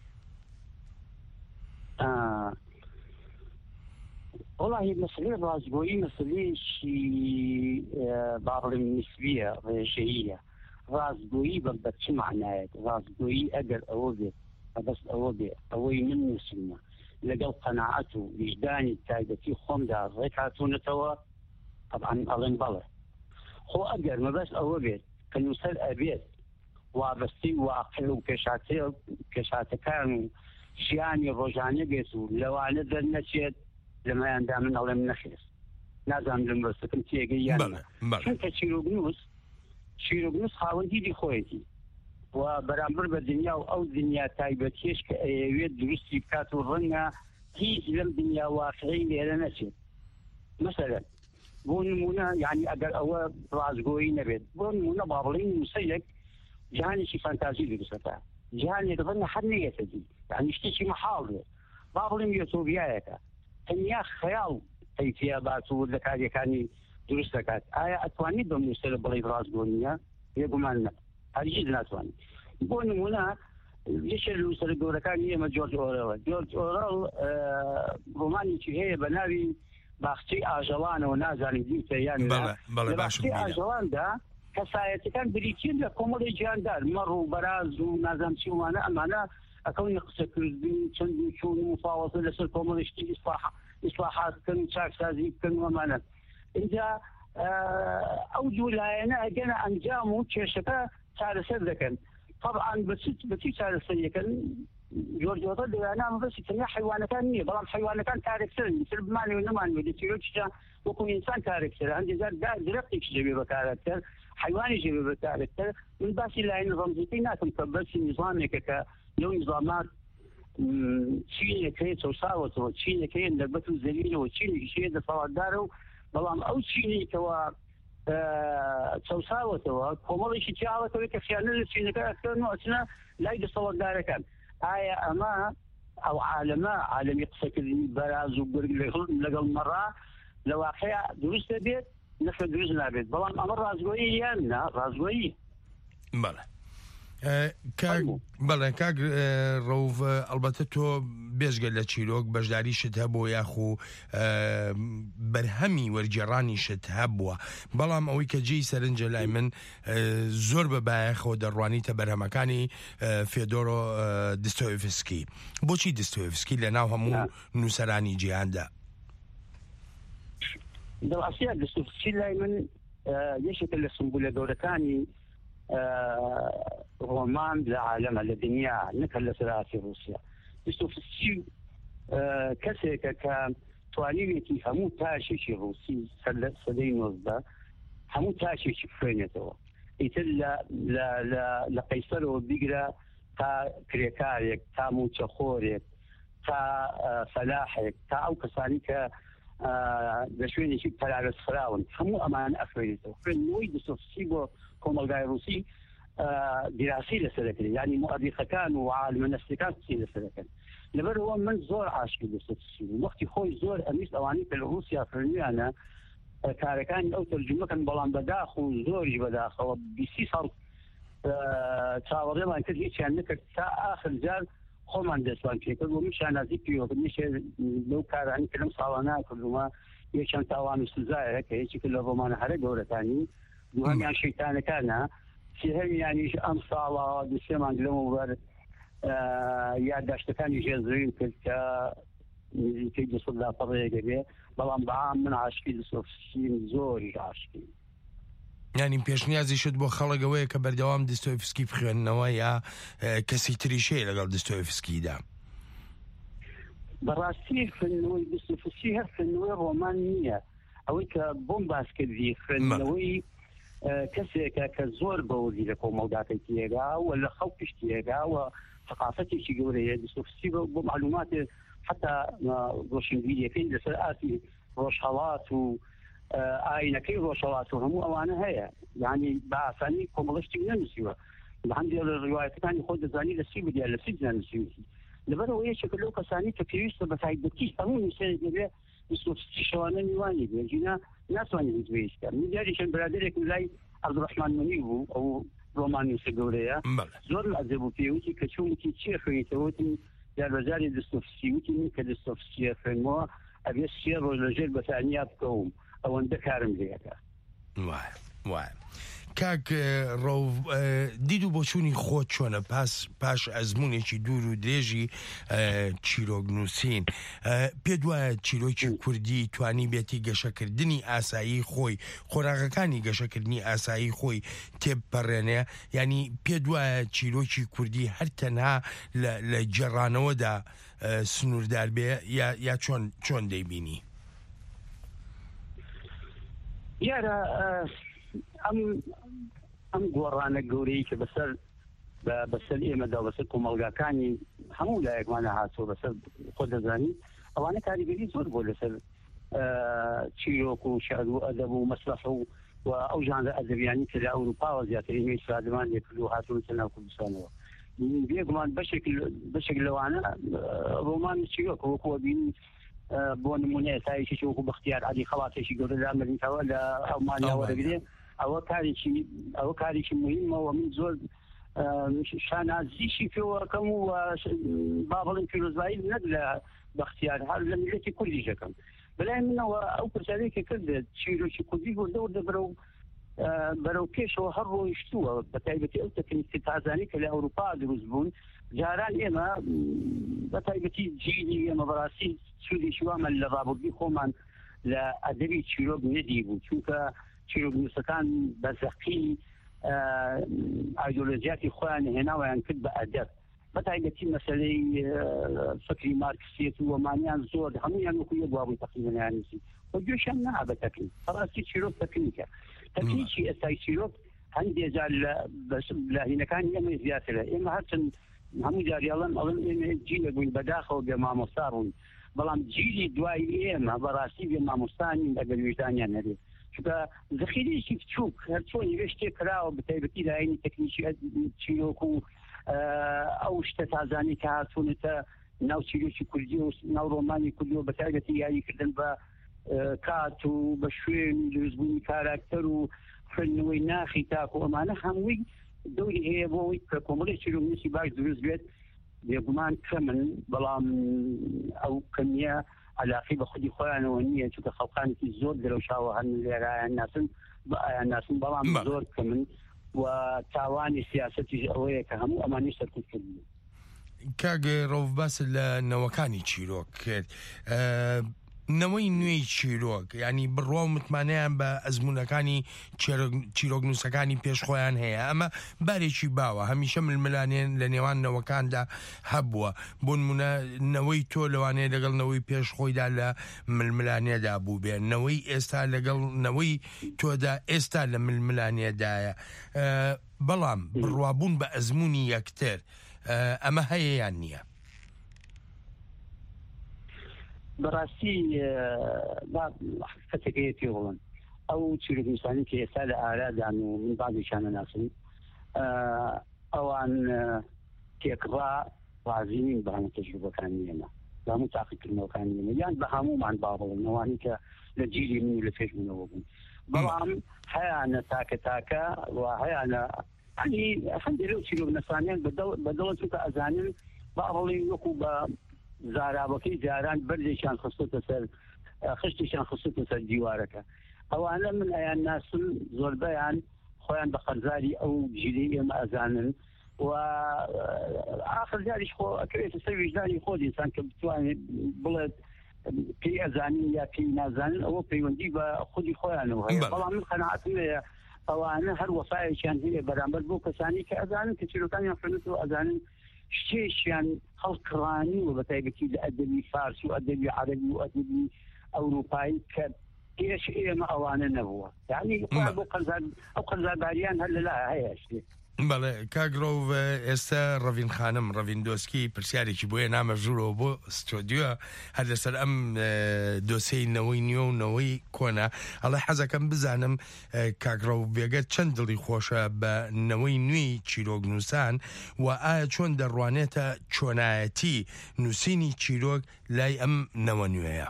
والله مسألة رازقوية مسألة شيء بعض النسبية رجعية رازقوية بس معناه رازقوية أجر أوبي بس أوي من نسمة لقوا قناعته وجداني التايبتي خم دار ركعتون توا طبعا ألين بلا هو أجر ما بس أوبي كان يصير أبيت وابستي وعقل وكشاتي كانوا شياني رجعني بيسو لو على ذا النشيد لما يندى من الله من نخيص نازم لمرسة كنت يجيان شنك شيروغنوس خاوندي دي خويتي وبرامبر بالدنيا أو الدنيا تايبتيش كأيوية دروسي بكاتو الرنة هي لم دنيا واقعين لهذا نشيد مثلا بونمونا يعني أقل أول رازقوي نبيت بونمونا بابلين مسيلك جهاني شي فانتازي درستا جهاني يتظن حنية دي يعني اشتشي محاضر بابلين يوتوبيايك تنیا خیال ایتیابات و ذکری کانی درست کرد آیا اتوانی به مسئله بلای رازگونیه یه گمان نه هرگز نتوانی بو نمونه یه مسئله دورکانی ما جورج اورال رومانی که هی بناوی باختی آجلان و نازانی دیگه یعنی باختی آجلان ده کسایتی کن بریتین ل کمال جاندار مرو براز و نازم چی امانه أكون قصة كردين تندو شون مفاوضة لسر كومونيستي إصلاحات كن شاكسازي كن ومانا إذا أوجو لاينا أجانا أنجامو تشيشتا سارسة ذكن طبعا بتي سارسة يكن جورج وطد أنا بس كنا حيوانة كان بلام حيوانة كان تارك سرني سرب ماني ونماني ودي تيروتشا وكون إنسان تارك سر عندي زاد درقتك جبي بكاركتر حيواني جبي بكاركتر من باسي لاين رمزيتيناتهم كبس نظامك لو نظامات چینە کەی چەساوەتەوە چینەکەی دەربەت و زەلیلەوە چینێکی شێ دەسەڵاتدارە و بەڵام ئەو چینێکەوە چەساوەتەوە کۆمەڵێکی چاوەتەوەی کە خیانە لە چینەکەکەن ئەچنە لای دەسەڵاتدارەکان ئایا ئەمە ئەو عالەمی قسەکردنی بەراز و گرگ لەگەڵ مەڕا لە واقعیا دروستە بێت نەفە دروست نابێت بەڵام ئەمە ڕازگۆیی یان نا ڕازگۆیی بەڵێ کاک ڕەوڤ ئەڵبەتە تۆ بێژگە لە چیرۆک بەشداریشت هەبووە یاخو بەرهەمی وەرگێڕانیشت هەبووە بەڵام ئەوەی کە جێی سەرنجە لای من زۆر بەبایەخەوە دەڕوانیتە بەرهەمەکانی فێدۆرۆ دستۆیڤسکی بۆچی دستۆیڤسکی لە ناو هەموو نووسەرانی جیهاندا دەڕاستیە دستۆیڤسکی لای من یەکێکە لە سمبولە گەورەکانی ڕۆمان لە عالەمە لە دنیا نەکە لە سەراتی رووسیا دستۆیڤسکی کەسێکە کە توانیوێتی هەموو تاشێکی رووسی سەدەی 19 هەموو تاشێکی بخوێنێتەوە ئیتر لە قەیسەرەوە بیگرە تا کرێکارێک تا موچەخۆرێک تا فەلاحێک تا ئەو کەسانی کە لە شوێنێکی پەرارەسفراون هەموو ئەمان ئەخوێنێتەوە خوێندنەوەی دستۆیڤسکی بۆ کۆمەلگای رووسی دیراسی لەسەرەکرێت یعنی مؤرخەکان و عالمە نەفسەکان قسەی لەسەرەکەن لەبەرەوە من زۆر عاشقی دستۆیڤسکی وەختی خۆی زۆر ئەمیست ئەوانەی کە لە رووسیا خوێنویانە کارەکانی ئەو تەرجمەکەن بەڵام بەداخ و زۆری بەداخەوە 20 ساڵ چاوەڕێمان کرد هیچیان نەکرد تا ئاخر جار خۆمان دەستوان پێکرد و من شانازی پیرۆکردنیشێ لەو کارانی کە لەم ساڵانە کردومە یەکچەند تاوان و سزایە کە یەکێک لە ڕۆمانە هەرە گەورەکانی دوهەمیان شەیتانەکانە سێهەمیانیش ئەم ساڵە دوسێ مانگ لەمەوبەر یادداشتەکانی ژێزرین کرد کە نزیکەی 200 لاپەڕەیەکە بێ بەڵام بەعام من عاشقی دستۆیڤسکیم زۆری عاشقی یعنی پێشنیازیشت بۆ خەڵکەوەیە کە بەردەوام دستۆیڤسکی بخوێننەوە یا کەسی تریشەیە لەگەڵ دستۆیڤسکیدا بەڕاستی خوێندنەوەی دستۆیڤسکی هەر خوێندنەوەی ڕۆمان نییە ئەوەی کە بۆم باس کردی خوێندنەوەی کەسێکە کە زۆر بەوەری لە کۆمەڵگاکەی تێگا و لە خەڵکیش تێگا و ثقافتێکی گەورەیە دستۆیڤسکی بۆ معلومات حتا ڕۆشنبیریەکەی لەسەر ئاسی ڕۆژهەڵات و ئاینەکەی ڕۆژهەڵات و هەموو ئەوانە هەیە یعنی بە ئاسانی کۆمەڵشتی نەنووسیوە لە هەندێک لە ڕواەتەکانی خۆ دەزانی لە سی بدیا لە سی نووسیوتی لەبەرەوە یەکێکە لەو کەسانی کە پێویستە بە تایبەتی هەموو نووسەرێک دەبێت دستۆیڤسکی شەوانە میوانی بێ جینا ناتوانێت دوێیشکە من دیاریشم برادێک لای عەبدوڕەحمان مەنی بوو ئەو ڕۆمان نووسە گەورەیە زۆر لەعجەب بوو پێوتی کە چووتی چیە خوێنیتەوەتی جاربەجاری دستۆیڤسکی وتی من کە دستۆیڤسکیە خوێنمەوە ئەبێ 3 ڕۆژ لەژێر بەتانیا بکەوم ئەوەندە کارم لێەکە وایە کاک ڕەوڤ دید و بۆچوونی خۆت چۆنە پاش ئەزمونێکی دوور و درێژی چیرۆک نووسین پێت وایە چیرۆکی کوردی توانی بێتی گەشەکردنی ئاسایی خۆی خۆراغەکانی گەشەکردنی ئاسایی خۆی تێبپەڕێنێ ینی پێت وایە چیرۆکی کوردی هەر تەنها لە گێڕانەوەدا سنووردار بێ یا چۆن دەیبینی یارە ئەم گۆڕانە گەورەی کە بەسەر ئێمەدا بەسەر کۆمەڵگاکانی هەموو لایەکمانە هاتووە بەسەر خۆ دەزانی ئەوانە کاریگەری زۆر بۆ لەسەر چیرۆک و شعر و ئەدەب و مەسرح و ئەو ژانرە ئەدەبیانی کە لە ئەوروپاوە زیاترین استفادەمان لێ کرد و هاتوونەتە ناو کوردستانەوە بێگومان بەشێک لەوانە ڕۆمان چیرۆکە وەکووە بینی بۆ نمونە ئێستایشی وەکو بەختیار عەلی خەڵاتێکی گەورە لە ئەمریکاوە لە ئەڵمانیا وەرەگرێ ئەوە کارێکی مهمەوە من زۆر شانازیشی پێوەکەم و با بڵێن پیرۆزبایی نەک لە بەختیار هەر لە میلەتی کوردی دەکەم بەلای منەوە ئەو پرسیارەیەکە کردێت چیرۆکی کوردی بۆ دەور بەرەو پێشەوە هەر ڕۆیشتووە بە تایبەتی ئەو تەکنیکی تازانی کە لە ئەوروپا دروست بوون جاران ئێمە بە تایبەتی جیلی ئێمە بەڕاستی سوودێکی وامە لە ڕابردی خۆمان لە ئەدەبی چیرۆک نەدی بوو چونکە چیرۆکنووسەکان بەزەقی ئایدۆلۆژیاتی خۆیان هێناوەیان کرد بە ئەدەب بە تایبەتی مەسەلەی فکری مارکسیەت و وەمانیان زۆر هەموویان وەکو یەک وابووی تەقریبەن نووسی و گوێشیان نەها بە تەکنیک بەڕاستی چیرۆک تەکنیکە تەکنیکی ئێستای چیرۆک هەندێک جار لە هینەکانی ئێمە زیاترە ئێمە هەرچەند هەموو جاریاڵم ئەڵێن ئێمە جیلە بووین بەداخەوە بێ مامۆستا بووین بەڵام جیلی دوای ئێمە بەڕاستی بێ مامۆستانی ئەگەر وێژدانیان هەبێت چونکە ذخیرەیەکی بچووک هەر چۆنی وێ شتێک کراوە بەتایبەتی لایەنی تەکنیکی چیرۆک و ئەو شتە تازانی کە هاتوونەتە ناو چیرۆکی کوردی و ناو ڕۆمانی کوردی و بەتایبەتی یاریکردن بە کات و بە شوێن و دروستبوونی کاراکتەر و خوێندنەوەی ناخی تاک و ئەمانە هەمووی دەوری هەیە بۆ ئەوەی کە کۆمەڵێک چیرۆکنووسی باش دروست بێت بێگومان کەمن بەڵام ئەو کەمیە علاقی بە خودی خۆیانەوە نییە چونکە خەڵقانێکی زۆر دەرەوشاوە هەن لێرایان ناسن بەڵام زۆر کەمن و تاوانی سیاسەتیش ئەوەیە کە هەموو ئەمانی سەرکوتکردن. کاگە ڕۆڤ باس لە نەوەکانی چیرۆک کرد نەوەی نوێی چیرۆک ینی بڕوا و متمانیان بە ئەزمونونەکانی چیرۆکنووسەکانی پێشخۆیان هەیە ئەمە بارێکی باوە هەمیشە ململانێن لە نێوان نەوەکاندا هەبووە بۆ نمونە نەوەی تۆ لەوانەیە لەگەڵ نەوەی پێشخۆیدا لە ململانێدا بوو بێن نەوەی ئێستا لەگەڵ نەوەی تۆدا ئێستا لە ململانێدایە بەڵام بڕوابوون بە ئەزمموی یەکتر ئەمە هەیە یان نییە؟ بەڕاستی کەسێکەیەتی وڵن ئەو چیرۆکنووسانی کە ئێستا لە ئارادان و من بازیشانە ناسن ئەوان تێکڕا ڕازی نین بە هەموو تەجروبەکانی ئێمە بە هەموو تاقیکردنەوەکانی ئێمە یان بە هەموومان با بڵن ئەوانی کە لە جیلی من و لە پێشمونەوە بوون بەڵام هەیانە تاکە و هەیانە هەندێک لەو چیرۆکنووسانیان بەدڵ چونکە ئەزانن با بڵین وەکو بە زارابەکەی جاران بەردێکیان خستۆتە سەر خشتێکیان خستۆتە سەر دیوارەکە ئەوانە من ئەیان ناسم زۆربەیان خۆیان بە خەرزاری ئەو جیلی ئێمە ئەزانن و ئاخر جاریش خۆ ئەکرێتە سەر ویژدانی خۆ ئینسان کە بتوانێت بڵێت پێی ئەزانین یا پێی نازانن ئەوە پەیوەندی بە خودی خۆیانەوە هەیە بەڵام من قەناعەتم لێیە ئەوانە هەر وەسایەکیان هەیە بەرامبەر بۆ کەسانی کە ئەزانن کە چیرۆکانیان خوێنێتەوە ئەزانن شتێکیان هەڵکڕانی و بەتایبەتی لە ئەدەبی فارسی و ئەدەبی عەرەبی و ئەدەبی ئەوروپایی کە پێش ئێمە ئەوانە نەبووە یعنی بۆ ئەو قەرزاداریان هەر لەلایە هەیە شتێک. بەڵێ کاگرۆڤ ئێستا ڕەڤین خانم ڕەڤین دۆسکی پرسیارێکی بۆیە نامەژوورەوە بۆ ستۆدیۆ هەر لەسەر ئەم دۆسەی نەوەی نیوە و نەوەی کۆنا ئەڵێ حەزەکەم بزانم کاگرۆڤ بێگە چەند دڵی خۆشە بە نەوەی نوێی چیرۆکنووسان و ئایا چۆن دەڕوانێتە چۆنایەتی نووسینی چیرۆک لای ئەم نەوە نوێیە؟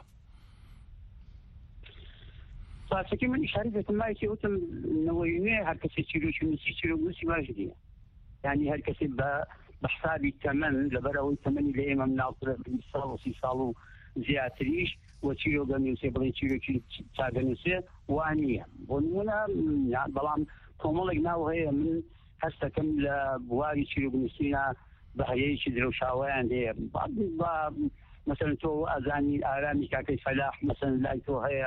ساعتێکی من ئیشاری دەکەم لایەکی وتم نەوەی نوێ هەر کەسێک چیرۆکنووسی باش دیە یعنی هەر کەسێک بە حسابی تەمەن لەبەرەوەی تەمەنی لە ئێمە مناڵترە 20 ساڵ و 30 ساڵ و زیاتریش وە چیرۆگەنووسێ بڵێ چیرۆکی چاگەنووسێ وانییە بۆ نمونە بەڵام کۆمەڵێک ناو هەیە من هەستەکەم لە بواری چیرۆکنووسینە بە هەیەیەکی درەوشاوەیان هەیە مثلا تۆ ئەزانی ئارامی کاکەی فەلاح مثلا لای تۆ هەیە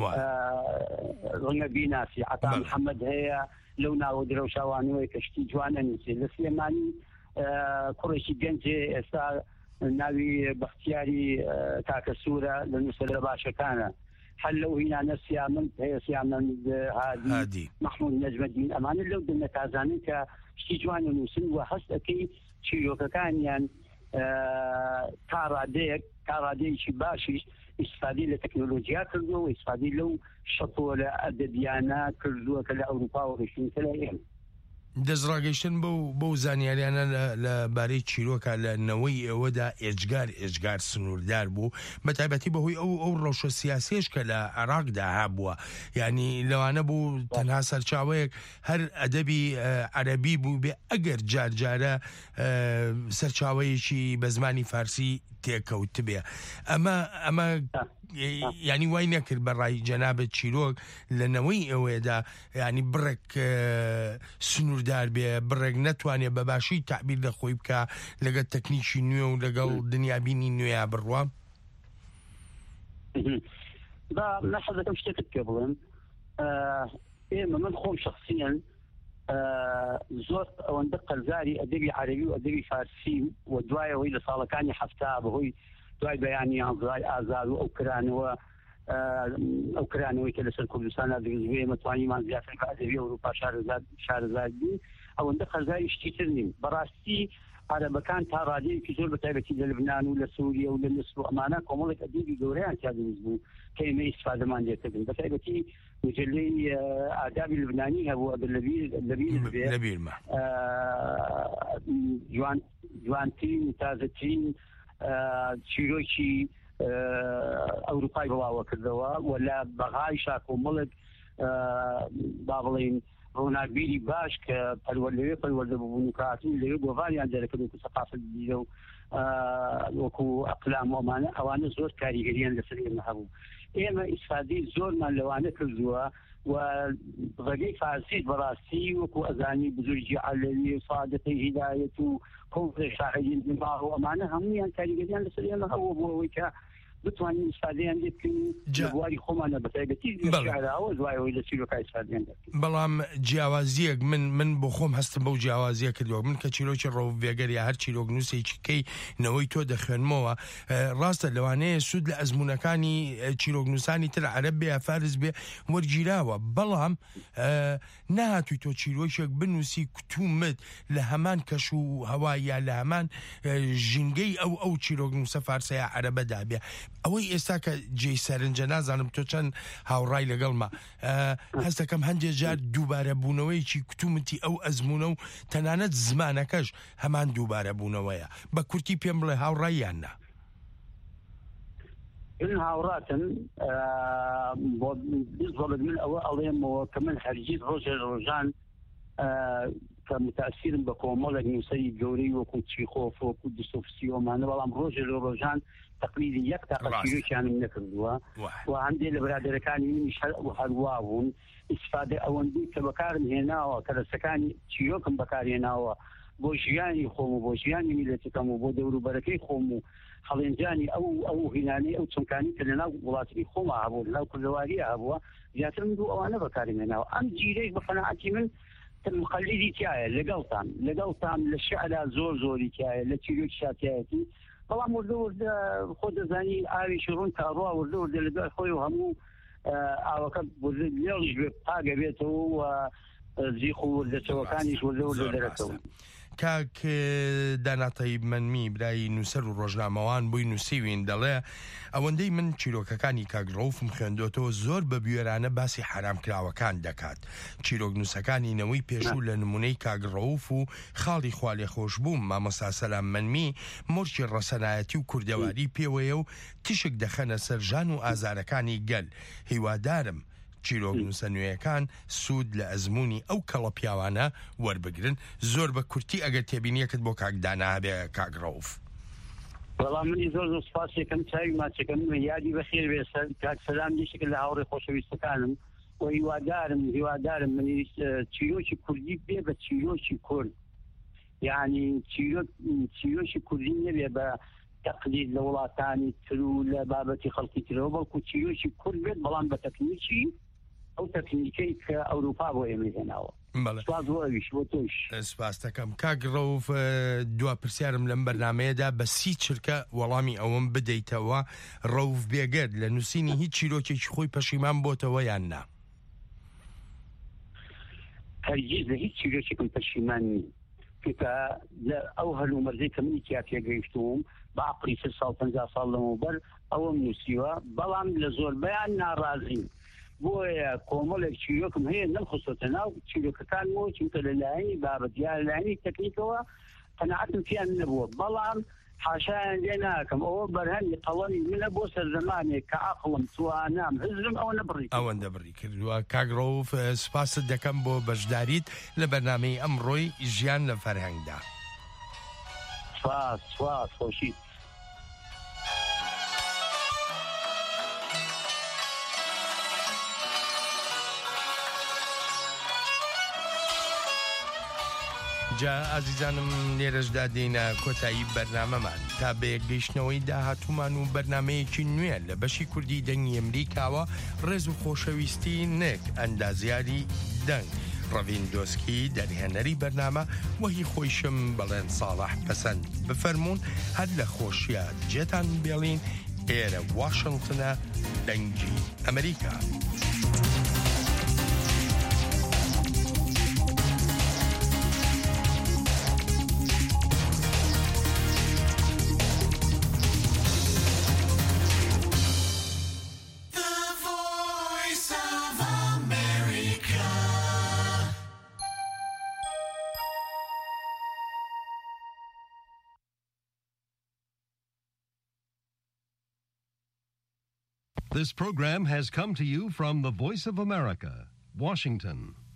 ڕەنگە بیناسی عەتا محەممەد هەیە لەو ناوە درەوشاوانەوەی کەشتی جوانە نووسێ لە سلێمانی کوڕێکی گەنجێ ئێستا ناوی بەختیاری کاکە سوورە لە نووسەرە باشەکانە هەر لەو هینانە سیامند هەیە سیامند هادی مەحموود نەجمەدین ئەمانە لەو دنە تازانن کە شتی جوانە نووسن و هەست ئەەکەی چیرۆکەکانیان تا ڕادەیەکی باشیش استفادی لە تەکنۆلۆژیا کردووە و استفادی لەو شەپۆ لە ئەدەبیانە کردووە کە لە ئەوروپا و ڕێشتونکە لە ئێمە دەستڕاگەیشتن بەو زانیاریانە لەبارەی چیرۆکە لە نەوەی ئێوەدا ئێجگار سنووردار بوو بە تایبەتی بەهۆی ئەو ڕەوشە سیاسیش کە لە عێراقدا هەبووە ینی لەوانە بوو تەنها سەرچاوەیەک هەر ئەدەبی عەرەبی بوو بێ ئەگەر جارجارە سەرچاوەیەکی بە زمانی فارسی تێکەوت بێ ئەمە ینی وای نەکرد بەڕای جەنابەت چیرۆک لەنەوەی ئەوەیەدا ینی بڕێک سنووردار بێ بڕێک نەتوانێت بە باشی تعبیر لە خۆی بکە لەگەڵ تەکنیکی نوێ و لەگەڵ دنیابینی نوێیا بڕوە لە حەزەکەم شتێکت پێ بڵێم ئێمە من خۆم شخصیاً زۆر ئەوەندە قەرزاری ئەدەبی عەرەبی و ئەدەبی فارسی و دوایەوەی لە ساڵەکانی حەفتا بەهۆی دوای بەیانی ئازای ئازاد و ئەو کرانەوەی کە لەسەر کوردستانە دروستبووە ئێمە توانیمان زیاتر بە ئەدەبی ئەوروپا شارەزاد بوو ئەوەندە قەرزاری شتی تر نیم بەڕاستی عربەکان تا ڕادیەکی زۆر بەتایبەتی لە لەبنان و لە سووریا و لە مصر و ئەمانە کۆمەڵێک ئەدیبی گەورەیان تیا دروست بوو کە ئێمە ئیستفادەمان لێکردن بەتایبەتی مجلەی ئادابی لبنانی هەبوو ئەگەر لەبیرمە جوانترین تازەترین چیرۆکی ئەوروپای بڵاوە کردەوە و لە بەغای شاکۆمەڵک با بڵێن ڕووناکبیری باش کە لەوێ پەروەردە بوون و کاتون لەوێ گۆڤاریان دەرەکرد وەکو سەقافەت دیرە و وەکو ئەقلام وەمانە ئەوانە زۆر کاریگەریان لەسەر ئێمە هەبوو ئێمە ئیسفادەی زۆرمان لەوانە کردووە و ڕێگەی فارسی بەڕاستی وەکو ئەزانی بزرگی عەلەوی سادەتەی هیدایەت و کۆمپڵی شاعرین دماغ و ئەمانە هەموویان کاریگەریان لەسەر ئێمە هەبوو بۆ ئەوەی کە بتوانین ئیسفادەیان لێ بکەین لە بواری خۆمانە بەتایبەتی لە شیعراوە دوایەوەی لە چیرۆکە ئیسفادەیان دەکەین بەڵام جیاوازیەک من بۆ خۆم هەستم بەو جیاوازیە کردووە من کە چیرۆکی ڕۆڤێگەر یا هەر چیرۆک نووسێکیکەی نەوەی تۆ دەخوێنمەوە ڕاستە لەوانەیە سوود لە ئەزمونەکانی چیرۆک نووسانی تر عەرەب بێ یا فارس بێ وەرگیراوە بەڵام نهاتووی تۆ چیرۆکێک بنووسی کتومت لە هەمان کەش و هەوای یا لە هەمان ژینگەی ئەو چیرۆک نووسە فارسە یا عەرەبەدا بێ ئەوەی ئێستا کە جێی سەرنجە نازانم تۆ چەند هاوڕای لەگەڵمە هەست دەکەم هەندێک جار دووبارە بوونەوەیکی کتومتی ئەو ئەزمونە و تەنانەت زمانەکەش هەمان دووبارە بوونەوەیە بە کورتی پێم بڵێ هاوڕاییان نا من هاوڕاتم بڵێت من ئەوە ئەڵێمەوە کە من هەرگیز ڕۆژان کە متاسیرم بە کۆمەڵێک نووسەری گەورەی وەکو چیخۆف وەکو دستۆفسیۆمانە بەڵام ڕۆژێ لە ڕۆژان تقلیدی یەک تاقە چیرۆکیانم نەکردووە و هەندێک لە برادەرەکانی منیش هەروە بوون ئیسفادە ئەوەندەی کە بەکارم هێناوە کە دەستەکانی چیرۆکم بەکارهێناوە بۆ ژیانی خۆم و بۆ ژیانی میلەتەکەم و بۆ دەوروبەرەکەی خۆم و هەڵێنجانی ئەو هینانەی ئەو چونکانی کە لەناو وڵاتی خۆمە هەبوو لەناو کوردەواریە هەبووە زیاتر من دوو ئەوانە بەکارم هێناوە ئەم جیرەی بە قەناعەتی من مقلدی تایە لەگەڵتان لە شعرا زۆری تایە لە چیرۆکی شاتایەتی بەڵام وردە خۆ دەزانی ئاویشی ڕوون تاڕوا وردە لە دوای خۆی و هەموو ئاوەکە لێڵیش بێ پاگە بێتەوە و زیخ و وردەچەوەکانیش وردە دەرەکەون کاک داناتەی منمی برای نووسەر و ڕۆژنامەوان بووی نووسیوین دەڵێ ئەوەندەی من چیرۆکەکانی کاگڕۆفم خوێندۆتەوە زۆر بە بوێرانە باسی حرامکراوەکان دەکات چیرۆک نووسەکانی نەوەی پێشوو لە نمونەی کاگڕۆف و خاڵی خوالێ خۆشبووم مامۆستا سەلام منمی مۆرکی ڕەسەنایەتی و کوردەواری پێوەیە و تشک دەخەنە سەر ژان و ئازارەکانی گەل هیوادارم چیرۆک نووسە نوێیەکان سوود لە ئەزمموی ئەو کەڵە پیاوانە وەربگرن زۆر بە کورتی ئەگەر تێبینیەکەت بۆ کاکدانا هەبێ کاگڕۆف بەڵام منی زۆر سوپاسێکم چاوی ماچەکەم یادی بەخێر بێ کاک سەلام دیشێک لە هاوڕێ خۆشەویستەکانم و هیوادارم منی چیرۆکی کوردی بێ بە چیرۆکی کورد یعنی چیرۆکی کوردی نەبێ بە تقلید لە وڵاتانی تر و لە بابەتی خەڵکی ترەوە بەڵکو چیرۆکی کورد بێت بەڵام بە تەکنیکی ئەو تەکنیکەی کە ئەوروپا بۆ ئێمە هێناوە سپاس دەکەم کاگڕۆف دوا پرسیارم لەم بەرنامەیەدا بە 30 چرکە وەڵامی ئەوم بدەیتەوە ڕەوف بێگەر لە نووسینی هیچ چیرۆکێکی خۆی پەشیمان بۆتەوە یان نا هەرگیز لە هیچ چیرۆکێکم پەشیمان نیم کە ئەو هەلوو مەرزەی کە منی تیا پێگەیشتوم بە عقلی 30 ساڵ 50 ساڵ لەمەوبەر ئەوەم نووسیوە بەڵام لە زۆربەیان ناڕازیم بۆیە کۆمەڵێک چیرۆکم هەیە نەمخستۆتە ناو چیرۆکەکانمەوە چونکە لەلایەنی بابەت یا لەلایەنی تەکنیکەوە قەناعەتم پێیان نەبووە بەڵام حاشایان لێ ناکەم ئەوە بەرهەمی قەڵەمی منە بۆ سەرزەمانێک کە عەقڵم توانام حزبم ئەوەندە بڕی کردووە کاگڕۆف سپاست دەکەم بۆ بەشداریت لە بەرنامەی ئەمڕۆی ژیان لە فەرهەنگدا سپاس خۆشی جا ئازیزانم لێرەشدا دێنە کۆتایی بەرنامەمان تا بە یەکگەیشتنەوەی داهاتوومان و بەرنمەیەکی نوێ لە بەشی کوردی دەنگی ئەمریکاوە ڕێز و خۆشەویستی نێک ئەندازیاری دەنگ ڕەڤین دۆسکی دەرهێنەری بەرنامە وەهی خۆیشم بەڵێن ساڵح پەسەند بفەرمونون هەر لە خۆشیە جێتان بێڵین ئێرە واشنگتنە دەنگی ئەمریکا. This program has come to you from the Voice of America, Washington.